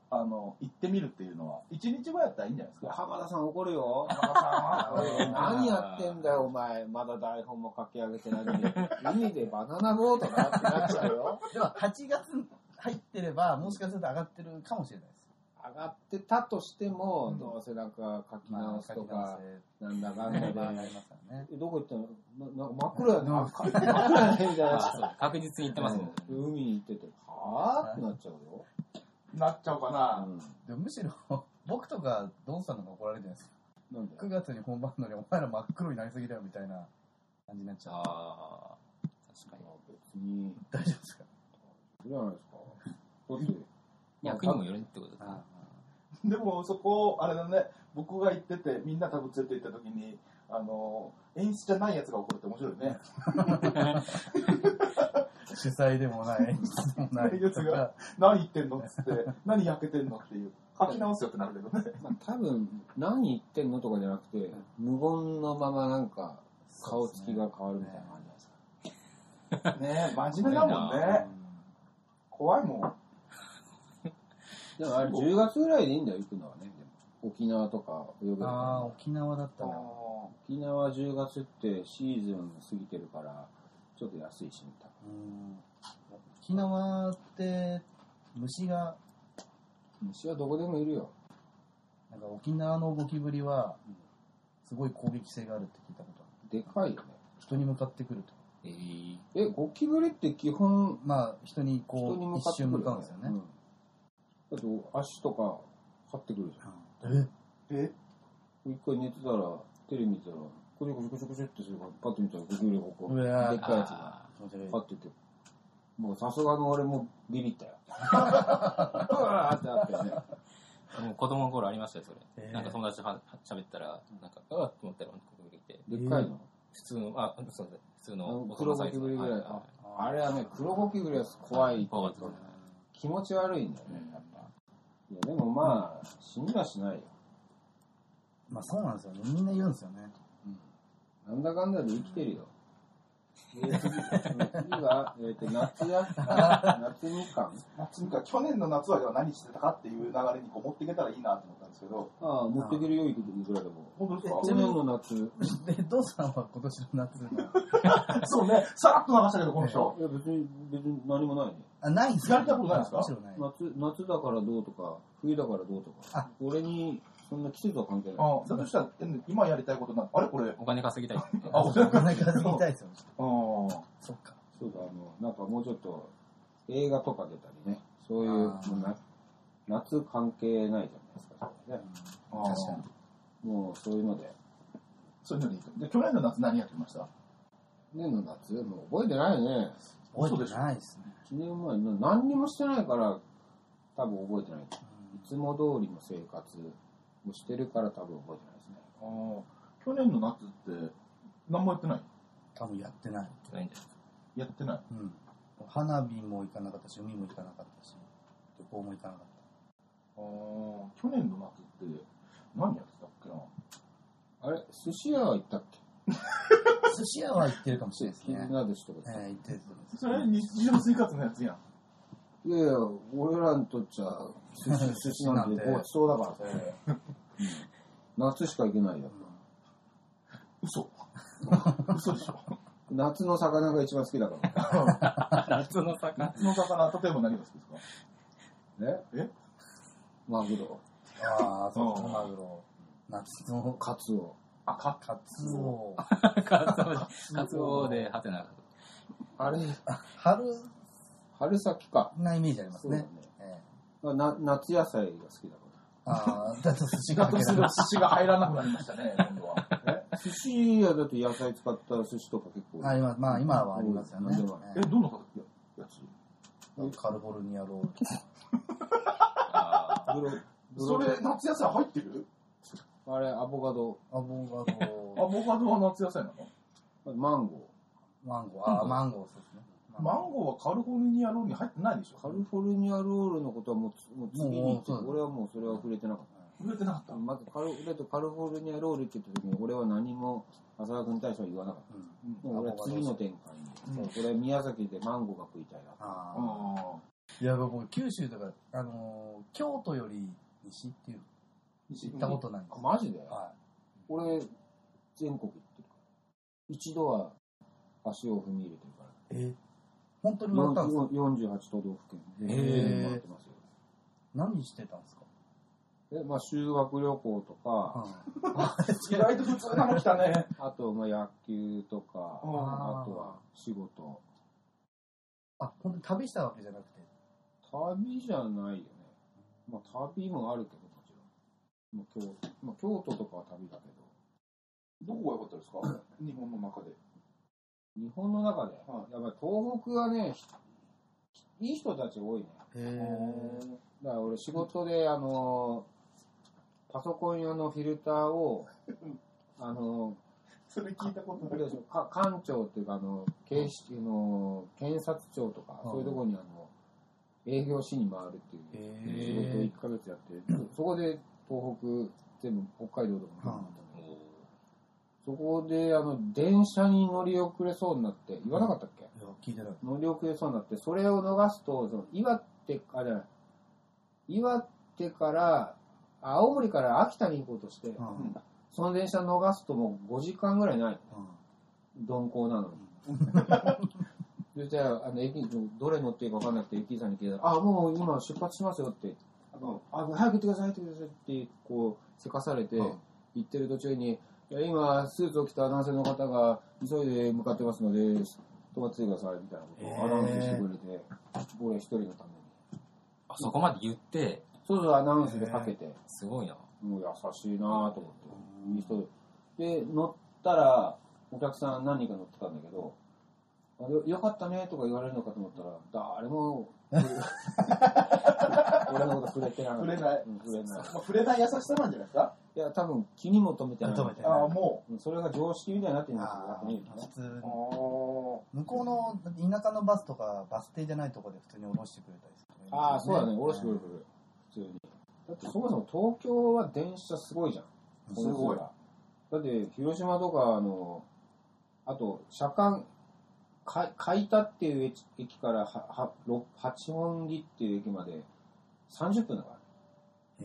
あの、行ってみるっていうのは、一日ぐらいやったらいいんじゃないですか。 浜田さん怒るよ。 浜田さんは何やってんだよ、お前。まだ台本も書き上げてないのに。海でバナナボートだってなっちゃうよ。 でもはちがつ入ってれば、もしかすると上がってるかもしれないです。 上がってたとしても、 うんどうせなんか書き直すとまあか、 書なんだかんだで。 き直せありますからね。 どこ行ったのななんか真っ暗やね。真っ暗やね、みたいな。 あそう確実に言ってますもん。 海に行ってて、はぁってなっちゃうよ。 なっちゃうかな。 うんでもむしろ、僕とかドンさんの方が怒られるじゃないですか。 なんでくがつに本番なのにお前ら真っ黒になりすぎだよみたいな感じになっちゃう。 ああ、確かに。 別に、 大丈夫ですか？ いいじゃないですか。だって、 役にもよるってことですか。 でもそこ、あれだね、僕が行ってて、みんな多分連れて行った時に、あの、演出じゃないやつが怒るって面白いね。 主催でもない、演出でもないやつが、何言ってんのっつって、何焼けてんのっていう。書き直すよってなるけどね。 まあ、多分、何言ってんのとかじゃなくて、無言のままなんか、顔つきが変わるみたいな感じじゃないですか。 ねえ、真面目だもんね。怖いもん。 でもあれじゅうがつぐらいでいいんだよ、行くのはね。でも沖縄とか泳げるからああ、沖縄だったら。 沖縄じゅうがつってシーズン過ぎてるから、ちょっと安いし、みたいうん沖縄って虫が、 な。虫はどこでもいるよ。 なんか沖縄のゴキブリは、すごい攻撃性があるって聞いたことある。 でかいよね。 人に向かってくると。 えー、 え、ゴキブリって基本、 まあ、人にこ人にう、 向かってくる一瞬向かうんですよね。 うんだと足とか張ってくるじゃん。 ええ一回寝てたら、テレビ見てたら、コショコショコショコショってするから、パッと見たらゴキブリがこう、 うわーでっかいやつがあ気持ち悪いパッてて、もうさすがの俺もビビったよ。うわーってなったよね。 ーもう子供の頃ありましたよ、それ。 えーなんか友達とは喋ったら、なんか、うわっと思ったら、ここにいて。 でっかいの。 普通の、あ、そうです。普通のあの大人サイズの黒ゴキブリぐらいはいはいああれはね、黒ゴキブリは怖い。 怖かったですね。 気持ち悪いんだよね、やっぱ。いや、でもまあ、死にはしないよ。 まあそうなんですよね。みんな言うんですよね。 なんだかんだで生きてるよ。で次次は、えっ、と、夏や、夏みかん。 夏みかん、去年の夏は何してたかっていう流れにこう持っていけたらいいなと思ったんですけど。 ああ、持っていけるよ、いくらでも。 本当ですか去年の夏。 で、ドンさんは今年の夏の、 そうね、さらっと流したけど、この人。 いや、別に、別に何もないね。 あ、ないんですか？ やりたいことないですかむしろない。 夏、夏だからどうとか、冬だからどうとか。 あ俺に、そんな季節は関係ない。 あだとしたら、今やりたいことなあれこれ。 お金稼ぎたい。 あ、おお金稼ぎたいですよね。 あそっか。 そうだ、あの、なんかもうちょっと、映画とか出たりね、そういう、 あーもうな夏関係ないじゃないですか、それね。 あ。 確かに。 もうそういうので。 そういうのでいいと。で、去年の夏何やってました年の夏、もう覚えてないね。 覚えてないですね。 いちねんまえ、な何にもしてないから、多分覚えてない。いつも通りの生活をしてるから多分覚えてないですね。 ああ。去年の夏って、何もやってない多分やってない。 ないんじゃないですか。 やってない。 うん。花火も行かなかったし、海も行かなかったし、旅行も行かなかっああ。去年の夏って、何やってたっけなあれ、寿司屋は行ったっけた。寿司屋は行ってるかもしれないですね。 絆寿司とかええ行ってると思います。 それ日常生活のやつやん。 いやいや、俺らにとっちゃ、寿司、寿司なんてごちそうだからさ。夏しか行けないよ。 嘘。嘘でしょ。 夏の魚が一番好きだから。 夏の魚。 夏の魚、例えば何が好きですかええマグロ、 ああ、そうですね、 うんマグロ。夏のカツオ。 あ、か、 カツオ。 カツオで、カツオで、はてな。 あれ、 春春先か。 なイメージありますね。 そうえだねな夏野菜が好きだかえああ、だと寿司がだとすると寿司が入らなくなりましたね、今度は。 ら。え寿司屋だと野菜使った寿司とか結構。 あります。まあ今はありますよね。 何でもあるえ、どんなやつえカリフォルニアロール。 あブロブそロれ、夏野菜入ってるあれ、アボカド、 アボカアド、 ボカドは夏野菜なのマンゴマンゴー。ああ、マンゴーそうですね。 マンゴーはカリフォルニアロールに入ってないでしー。カょリフォルニアロールのことはもうつ、もう次に言ってもうそうだ俺はもうそれは触れてなかっ。 売れてなかったた。 まずカル、俺とカリフォルニアロールって言った時に、俺は何も浅田君に対しては言わなかった。 うんもう俺は次の展開に。もうこれ宮崎でマンゴーが食いたいな。 ああいや、僕、九州とか、あのー、京都より西っていう、行ったことないんです。 マジで？ はい。 俺、全国行ってるから。一度は足を踏み入れてるから。 えー、本当に回ったんですか？ よんじゅうはち都道府県。 えー、 回ってますよ。 何してたんですか？ え、まあ、修学旅行とか、 意外と普通なの来たね。 あと、まあ、野球とか、あとは仕事。 あ、本当に旅したわけじゃなくて。 旅じゃないよね。まあ、旅もあるけど、もちろん。まあ、京都、まあ、京都とかは旅だけど。どこが良かったですか？日本の中で。 日本の中で、はい、やっぱり東北はね、いい人たち多いね。 へー。 だから俺仕事で、あの、パソコン用のフィルターを、あの、 それ聞いたことない。 か官庁っていうか、あの、警視の、検察庁とか、そういうところにあの、営業しに回るっていう仕事をいっかげつやって、そこで東北、全部北海道とかも、そこで、あの、電車に乗り遅れそうになって、言わなかったっけ？ いや、聞いてない。 乗り遅れそうになって、それを逃すと、その岩手、あ、じゃない、岩手から、青森から秋田に行こうとして、うん、その電車逃すともうごじかんぐらいないの、うん、鈍行なのに。で、じゃあ、あの、駅、どれ乗っていいか分かんなくて、駅員さんに聞いたら、あ、もう今出発しますよって、あの、あ、早く行ってください、行ってくださいって、こう、せかされて、うん、行ってる途中に、いや今、スーツを着た男性の方が急いで向かってますので、止まっててください、みたいなことをアナウンスしてくれて、俺一人のために。 あ、そこまで言って、 そうそう、アナウンスでかけて。 すごいな。 もう優しいなぁと思って。いい人で。で、乗ったら、お客さん何人か乗ってたんだけど、よ, よかったねとか言われるのかと思ったら、誰も、俺のこと触れてなかった。 触れない。 うん、触れない。まあ、 触れない優しさなんじゃないですか？ いや、多分気にも留めてない。 留めてない。 ああ、もう。それが常識みたいになってるんですよ、 普通に。向こうの田舎のバスとか、バス停じゃないところで普通に降ろしてくれたりする、ね。 ああ、そうだね、降ろしてくれる。普通に。だってそもそも東京は電車すごいじゃん。 すごい。 だって広島とか、あの、あと、車間、海田っていう駅からはは八本木っていう駅までさんじゅっぷんだから。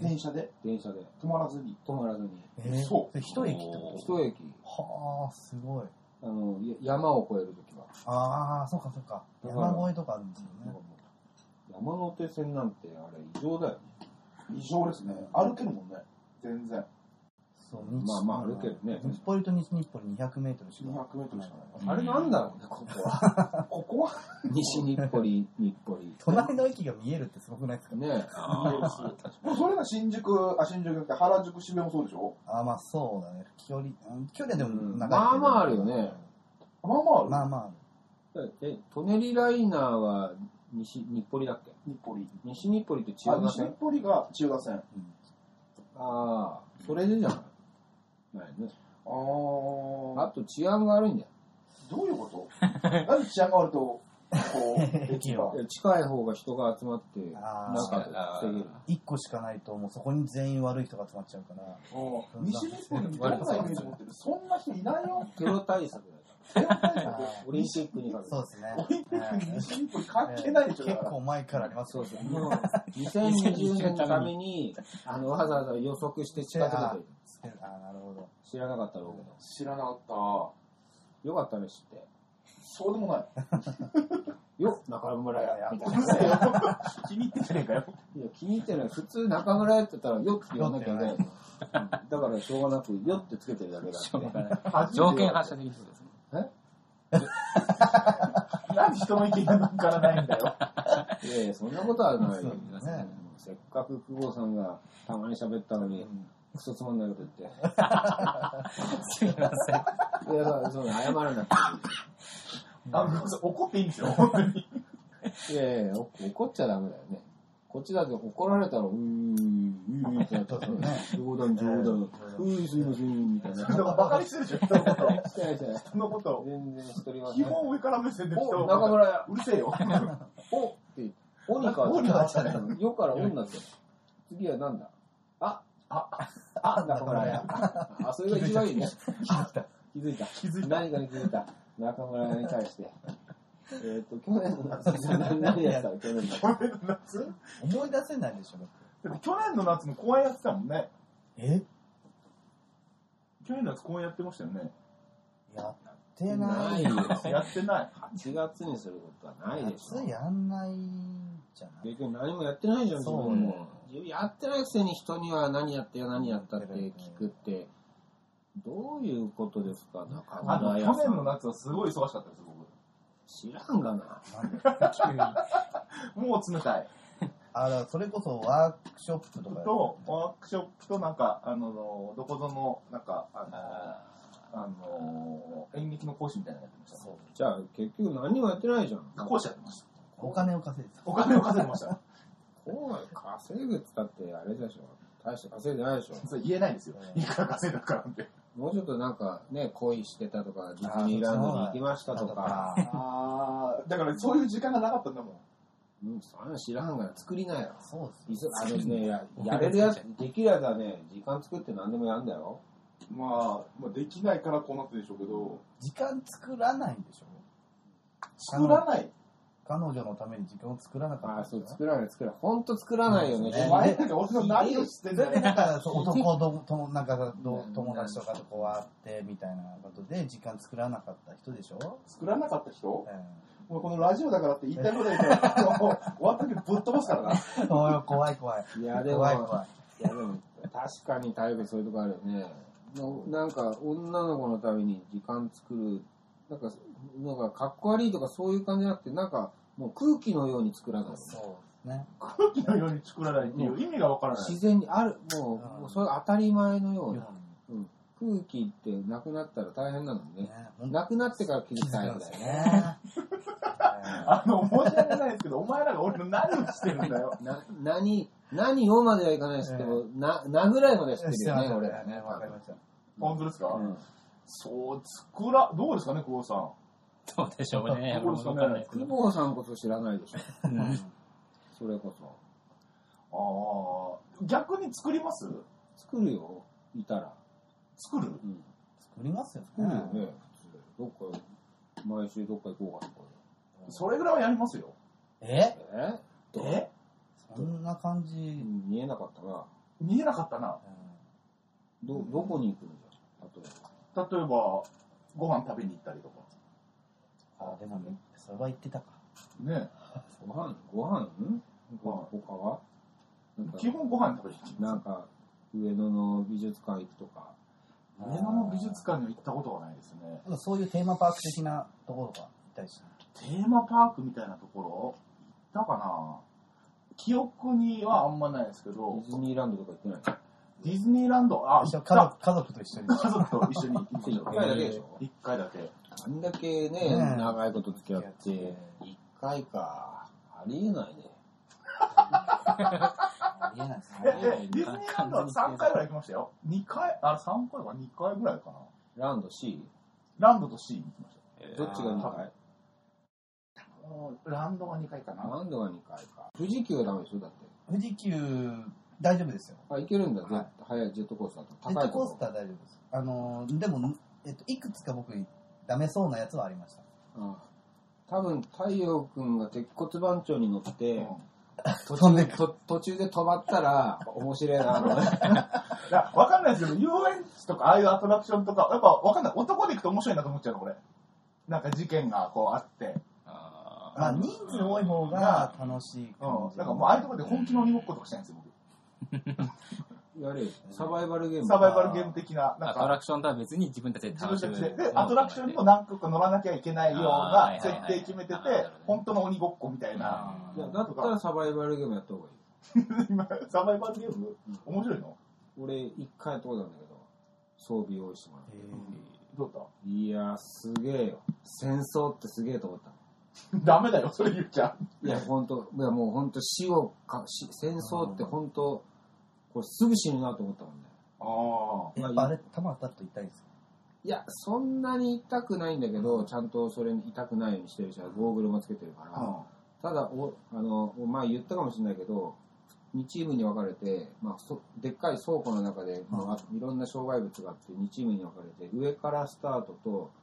電車で電車で。 止まらずに止まらずに。 えー、そう。一駅ってこと？ 一駅。 はあ、すごい。 あの、山を越えるときは。 ああ、そうかそうか。山越えとかあるんですよね。 山手線なんてあれ異常だよね。 異常ですね。歩けるもんね。全然。 そう、 まあまあ歩けるね。 日暮里と西日暮里にひゃくメートルしか。 にひゃくメートルしかない。 あれなんだろうね、ここは。 ここは西日暮里、日暮里。 隣の駅が見えるってすごくないですかね。 見えるし。それが新宿、あ、新宿って原宿、渋谷もそうでしょ？ あ、まあそうだね。距離、距離でも長い。まあまああるよね。 まあまあある。 まあまあある。 え、舎人ライナーは西、日暮里だっけ？ 日暮里。 西日暮里って千代田線？ 西日暮里が千代田線。 ああ、それでじゃないないね。 ああ。 あと治安が悪いんだよ。 どういうことなんで治安が悪いと、こう、駅が。 近い方が人が集まって、なんか防げる。 一個しかないと、もうそこに全員悪い人が集まっちゃうから。 西日暮里にどんなイメージ持ってる？そんな人いないよ。 テロ対策だよ。オリンピックにかけて。 そうですね。 オリンピックに西日暮里関係ないでしょ。 結構前からあります。 そうそう。もうにせんにじゅうねんのために、あの、わざわざ予測して近づけてる。 あ、なるほど。 知らなかったろうけど。 知らなかった。 よかったね、知って。 そうでもない。 よ、中村屋。 気に入ってねえかよ。 いや、気に入ってない。普通中村屋って言ったら、よって言わなきゃいけない。だからしょうがなく、よってつけてるだけだって。 条件発射できそうですね。 えなんで人の意見が乗っからないんだよ。 いやいや、そんなことはないよ。せっかく久保さんがたまに喋ったのに、クソつまんないこと言って。 すいません。 いや、そう、謝らなくていい。 あ、怒っていいんですよ、本当に。 いやいや、怒っちゃダメだよね。こっちだって怒られたら、うー、うーってなったら、冗談冗談、うー、すいません、みたいな。 でもバカにしてるでしょ、人のこと。 してないしてない。 人のことを。 全然一人は。 基本上から目線で人を。中村屋。 うるせえよ。 おって言って、おにかわったね。よからおになって。次はなんだ？あ、あ、あ、中村屋。あ、それが一番いいね。気づいた。気づいた。 気づいた。 何かに気づいた。中村屋に対して。 えっと、去年の夏、何やった去年の夏。 去年の夏思い出せないでしょ、だってでも去年の夏も公演やってたもんね。 え去年の夏公演やってましたよね。 やってない。 ないよ。 やってない。 はちがつにすることはないでしょ。 夏やんないんじゃない結局何もやってないじゃん、自そう分も。やってないくせに人には何やってよ、何やったって聞くって、どういうことですか、中あの、去村屋さん。 年の夏はすごい忙しかったです、僕。 知らんがな。 急に。 もう冷たい。 あ、だからそれこそワークショップとか。 と、ワークショップとなんか、あの、どこぞの、なんか、あの、あの、演劇の講師みたいなのやってました。 そう。 じゃあ結局何もやってないじゃん。 講師やってました。 お金を稼いでた。 お金を稼いでました。 こう稼ぐっつったってあれでしょ。大して稼いでないでしょ。 それ言えないですよ。いくら稼いだからって。 もうちょっとなんかね、恋してたとか、ディズニーランドに行きましたとか。 あー、だからそういう時間がなかったんだもん。 うん、そんなの知らんがな、作りなよ。 そういですそあのね、ややれるやつ、できるやつはね、時間作って何でもやるんだよ。 まあ、まあ、できないからこうなってるでしょうけど、 時間作らないんでしょ作らない。 彼女のために時間を作らなかったああ、そう、 んですよ。 作らない、作らない。ほんと作らないよね。 そうですねお前なんか俺の何を知ってんそれでだよ。 なんかそう男とともなんかど友達とかとこう会ってみたいなことで時間作らなかった人でしょ、 作らなかった人えもうこのラジオだからって言いたいこと言ったら、もう終わった時ぶっ飛ばすからな。 えおい怖い怖い。 いや、でも、 怖い怖い。 いや、でも、確かに台北そういうとこあるよね。のなんか、女の子のために時間作る、なんか、なんか、かっこ悪いとかそういう感じじゃなくて、なんか、もう空気のように作らない。 そうですね。 空気のように作らないっていう意味がわからない。 自然にある、もう、 うんもうそれ当たり前のよううんな、うん、空気ってなくなったら大変なのにね。 ねなくなってから気づきたいんだよね。 ね。 あの、申し訳ないですけど、お前らが俺の何をしてるんだよ。 な、何、何をまではいかないですけど、な、なぐらいまで知ってるよね、俺らね。 わかりました。 本当ですか、 うんそう、作ら、どうですかね、久保さん。 どうでしょうね。 どうですかねわかんないですけ久ど。 保さんこそ知らないでしょ。 うんそれこそ。 ああ、逆に作ります作るよ、いたら。 作るうん。 作りますよね。 作るよね、普通。どっか、毎週どっか行こうかとか。 それぐらいはやりますよ。 えええそんな感じ。 うん見えなかったな。 見えなかったな。 ど、どこに行くんじゃん、例えば。 例えば、ご飯食べに行ったりとか。 あ、でもね、それは言ってたか。 ねご飯ご飯んご飯他はなんか基本ご飯食べに行きまなんか、上野の美術館行くとか。 す。上野の美術館には行ったことがないですね。 そういうテーマパーク的なところが行ったりしない。 テーマパークみたいなところ行ったかな記憶にはあんまないですけデどィ、ズニーランドとか行ってないディズニーランド、あ、行った。 一緒家族家族と一緒に。 家族と一緒に行きました。 一回だけでしょ一回だけ。 あんだけね、 ねえ長いこと付き合って、一回か。ありえないね。 ありえないですえ、 ね。 え、ディズニーランドはさんかいぐらい行きましたよ。にかい、あ、さんかいかにかいぐらいかな。 ランド C? ランドと C に行きましえーどっちがにかいた。もうランドがにかいかな。 ランドがにかいか。富士急はダメでしょだって。 富士急、大丈夫ですよ。 あ、行けるんだ、 はいジェット速いジェットコースターと。 ジェット高いとこコースター大丈夫です。あのー、でも、えっと、いくつか僕、ダメそうなやつはありました。 あ多分、太陽くんが鉄骨番長に乗って、途飛んで中でと途中で止まったら面白いなと思って。 いや、わかんないですけど、遊園地とか、ああいうアトラクションとか、やっぱわかんない。男で行くと面白いなと思っちゃうの、これ。なんか事件がこうあって。 あまあ、人数多い方が楽しい感うん。 じ。 なんかもう、ああいうところで本気の鬼ごっことかしたいんですよ、 やれよサバイバルゲーム。 僕。サバイバルゲーム的な、 ーなんか、 アトラクションとは別に自分たちで自楽しむ。 分たちで。で、アトラクションにも何個か乗らなきゃいけないようあーなはいはいはい設定決めててあーなるほどね、 本当の鬼ごっこみたいな。 あいや、だったらサバイバルゲームやった方がいい。 今、サバイバルゲーム面白いの俺、一回やったことなんだけど、装備用意してもらって。 へーどうだっいや、すげえよ。戦争ってすげえと思ったの。 たダメだよ、それ言っちゃ。 いや、ほんと、いやもうほんと死をか、死戦争ってほんと、これすぐ死ぬなと思ったもんね。 あやっぱあれ、弾当たると痛いんですか？ いや、そんなに痛くないんだけど、ちゃんとそれに痛くないようにしてるし、ゴーグルもつけてるから。 あ。 ただお、あの、前言ったかもしれないけど、にチームに分かれて、まあ、そでっかい倉庫の中で、もうあいろんな障害物があってにチームに分かれて、上からスタートと、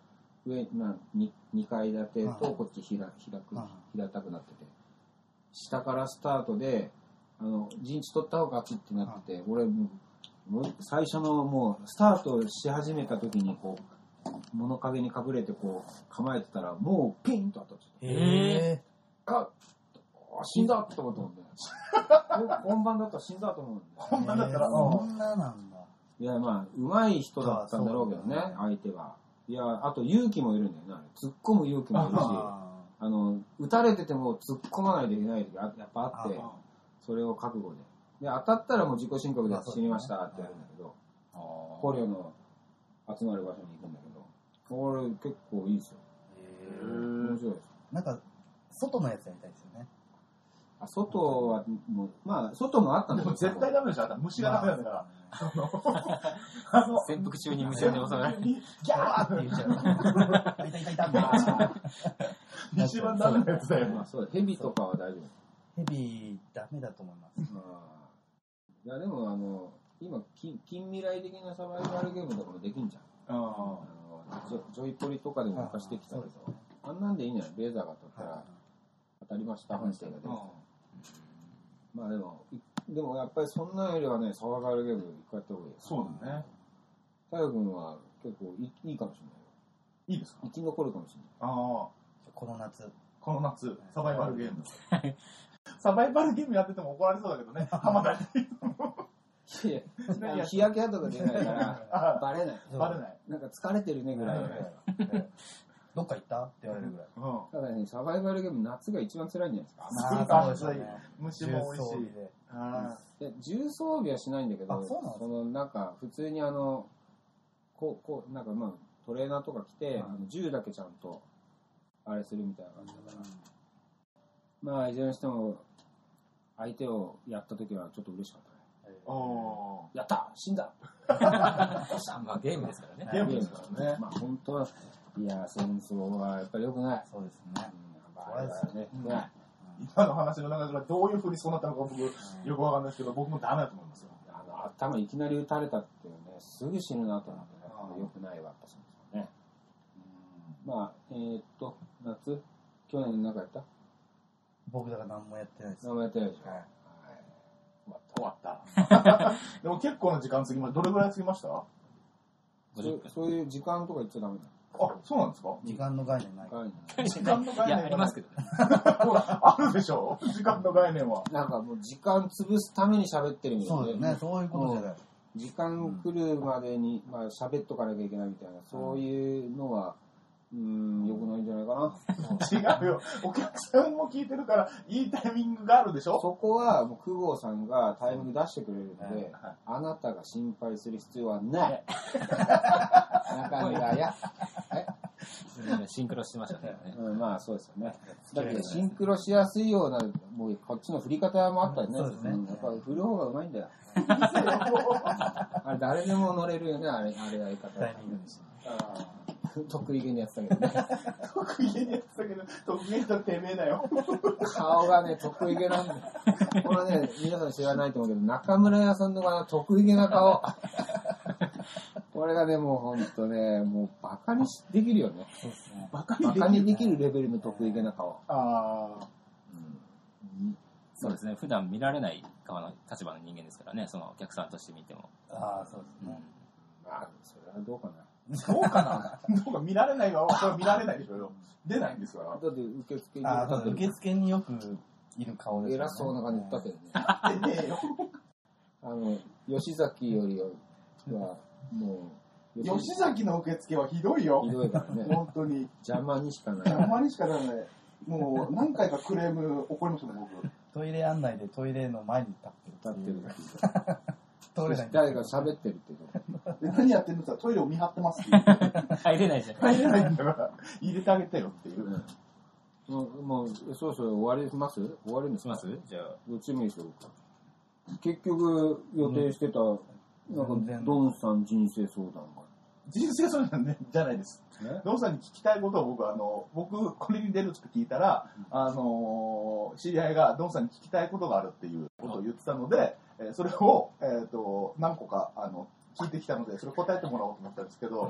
上、まあ、ににかい建てとうんこっち平平くうん平たくなってて、下からスタートであの陣地取った方が勝ちってなってて、俺もうもう最初のもうスタートし始めた時にこう物陰に隠れてこう構えてたらもうピンと当たっちゃっへえ。 た。ああ死んだって思ったもんね。本番だったら死んだと思うんだよ。 本番だったら、うんそんななんだ。 いやまあ上手い人だったんだろうけどね、 あそうだ相手は。いやあと勇気もいるんだよね、あれ突っ込む勇気もいるし、 ああの撃たれてても突っ込まないといけない時がやっぱあって、 あそれを覚悟で。で当たったらもう自己申告で死にましたってやるんだけど、捕虜の集まる場所に行くんだけど、これ結構いいですよ。 へ面白いです。 ーなんか、外のやつやりたいですよね。 あ外はもうまあ外もあったんだけど、 でも絶対ダメでしょ、あんた虫がダメなんだから。 あの潜伏中に無線で収められる。 ギャーって言っちゃう。いたいたいたみたいな。 一番ダメなやつだよ。 まあそうヘビとかは大丈夫。 ヘビ、ダメだと思います。 まあいやでもあの今近近未来的なサバイバルゲームとかもできんじゃん。あのジョジョイポリとかでも昔できたけど、あんなんでいいんじゃない？レーザーが当たったら当たりました判定が出てきた。まあでもいでもやっぱりそんなんよりはねサバイバルゲーム一回やった方がいいよ。 そうだね。 太陽君は結構いいいかもしれないよ。 いいですか？ 生き残るかもしれない。 ああ、 この夏。 この夏、サバイバルゲーム。サバイバルゲームやってても怒られそうだけどね、浜田に。 いやいや日焼け跡が出ないからバレない。 バレない。 なんか疲れてるねぐらいだよ。 どっか行ったって言われるぐらい。 うん。 ただね、サバイバルゲーム夏が一番辛いんじゃないですか。 まあ、そうですよね。 虫も多いし重装備で。 あで重装備はしないんだけど、 あそうなんですかそのなんか普通にあの、こう、こう、なんかまあトレーナーとか来て、 うんあの銃だけちゃんとあれするみたいな感じだから。まあいずれにしても、相手をやった時はちょっと嬉しかったね。 あ。あやった死んだまあゲームですからね。 ゲームですからねまあ本当は、いや、戦争はやっぱり良くない。 そうですうんね。 バレバレね。 うんね今の話の中からどういうふうにそうなったのか僕よくわかんないですけど、僕もダメだと思いますよ。 あの頭いきなり撃たれたっていうね、すぐ死ぬなと思ってね、 あー良くないわってそうですよね。まあ、えー、っと、夏去年なんかやった僕だから何もやってないです。 何もやってないでしょ。 はいはい終わった。でも結構な時間過ぎました。どれぐらい過ぎました？あ、 そうそういう時間とか言っちゃダメだ。 そうなんですか？ 時間の概念ない。 概念時間の概いや、 念ありますけどね。 あるでしょ時間の概念は。 なんかもう時間潰すために喋ってるみたいなそうですね。そういうことじゃない。 時間来るまでに、まあ喋っとかなきゃいけないみたいな、そういうのは、うーん、良くないんじゃないかな。 違うよ。お客さんも聞いてるから、いいタイミングがあるでしょ？ そこは、もう、久保さんがタイミング出してくれるので、 はいあなたが心配する必要はない。中身がや。えシンクロしてましたね。 うん、まあ、そうですよね。だけど、シンクロしやすいような、もう、こっちの振り方もあったりね。 そうですねんやっぱ、振る方がうまいんだよ。あれ、誰でも乗れるよね、あれ、あれやり方。 タイミングです。 得意げにやってたけどね。 得意げにやってたけど、得意げとてめえだよ。 顔がね、得意げなんだよ。これね、皆さん知らないと思うけど、中村屋さんのあの得意げな顔。これがね、もうほんとね、もうバカにしできるよね。 そうですね。 バカバカにできる。 るレベルの得意げな顔。 ああ。 そうですね。普段見られない側の立場の人間ですからね、そのお客さんとして見ても。 ああ、そうですね。 まあ、それはどうかな。 どうかなどうか見られないわ。これ見られないでしょよ。出ないんですから。 だって受付にああ、そう立ってる。 受付によくいる顔ですよね。 偉そうな感じで立ってるね。 出ねえよ。 あの、吉崎よりは、もう、 吉崎の受付はひどいよひ。どいからね。 本当に。 邪魔にしかない。 邪魔にしかならない。もう何回かクレーム起こりましたね、僕。 トイレ案内でトイレの前に立ってる。 立ってるっていう。 トイレ誰か喋ってるっていうこと。 で何やってんのって言ったらトイレを見張ってますっていう。 入れないじゃん。 入れないんだから、入れてあげてよっていう。 もう、もう、そろそろ終わります終わるんですかしますじゃあ。 どっちもいいですよ。結局、予定してた、なん全然か、ドンさん人生相談が。 人生相談ね、じゃないです。 ねドンさんに聞きたいことを僕は、あの、僕、これに出るって聞いたら、あの、知り合いがドンさんに聞きたいことがあるっていうことを言ってたので、えーそれを、えっと、何個か、あの、聞いてきたので、それ答えてもらおうと思ったんですけど、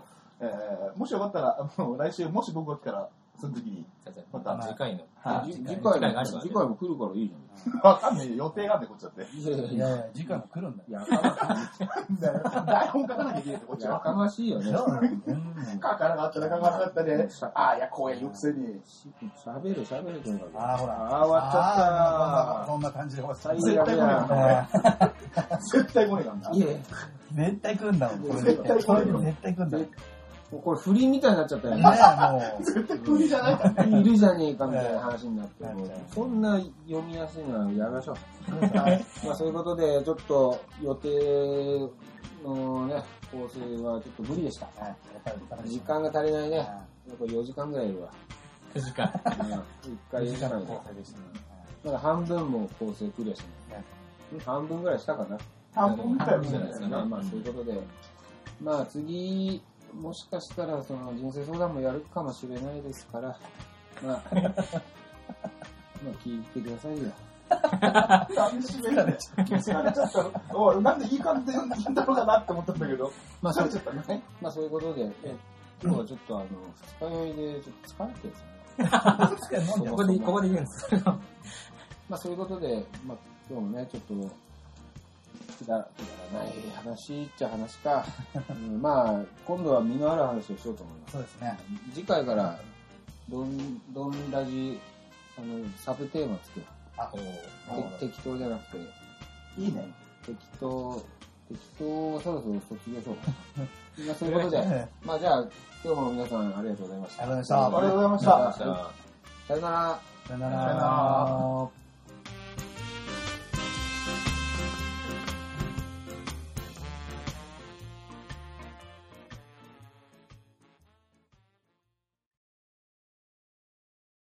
えー、もしよかったら、もう来週、もし僕が来たら、その時に、 また次回の。 次回も、次回も来るからいいじわかんないよ、予定があってこっちだって。 ゃん。いやいやいやいや、次回も来るんだよ。 やかま台本書かなきゃいけないってこっちは。 やかましいよね。 うん書かなかったら書かなかったで、ああ、いや、公演行くくせに。 喋る喋るとにかく。 あーほら。 あー終わっちゃったこんな感じで終わっちゃっ最悪や。 絶対来ねえかんな。 いやた。絶対来るんだもん、これ。 絶対来るよ絶対来るんだよ。 もうこれ不倫みたいになっちゃったよね。 ねえ、もう。 絶対来るじゃないか。 いるじゃねえかみたいな話になって、 うんもうそんな読みやすいのはやめましょう。はいまあ、そういうことで、ちょっと予定のね、構成はちょっと無理でした。 はいやっぱり楽しい時間が足りないね。 はやっぱよじかんぐらいいるわ。 時間。 一回やらないと。 成でしたね。 まだ半分も構成クリアしてない。半分ぐらいしたかな。 半分くらいじゃないですかね。 まあまあそういうことで、まあ次、もしかしたらその人生相談もやるかもしれないですから、まあ、まあ聞いてくださいよ。 寂しめで。疲れちゃったの。おい、なんでいい感じで言うんだろうかなって思ったんだけど。 まあそう疲れちゃったね。 まあそういうことで、え今日はちょっとあの、二日酔いでちょっと疲れてるんですよね。 ここで、ここで言うんですまあそういうことで、まあ今日もね、ちょっと、くだくだらない話っちゃ話か。うん、まあ、今度は身のある話をしようと思います。 そうですね。 次回から、どん、どんラジ、あの、サブテーマ作る。 あ、 て適当じゃなくて、 いいね。 適当、適当をそろそろ卒業しようかな。まあそういうことで、まあじゃあ、今日も皆さんありがとうございました。 ありがとうございましたありがとうございました。 か。 さよなら。 さよなさよなら。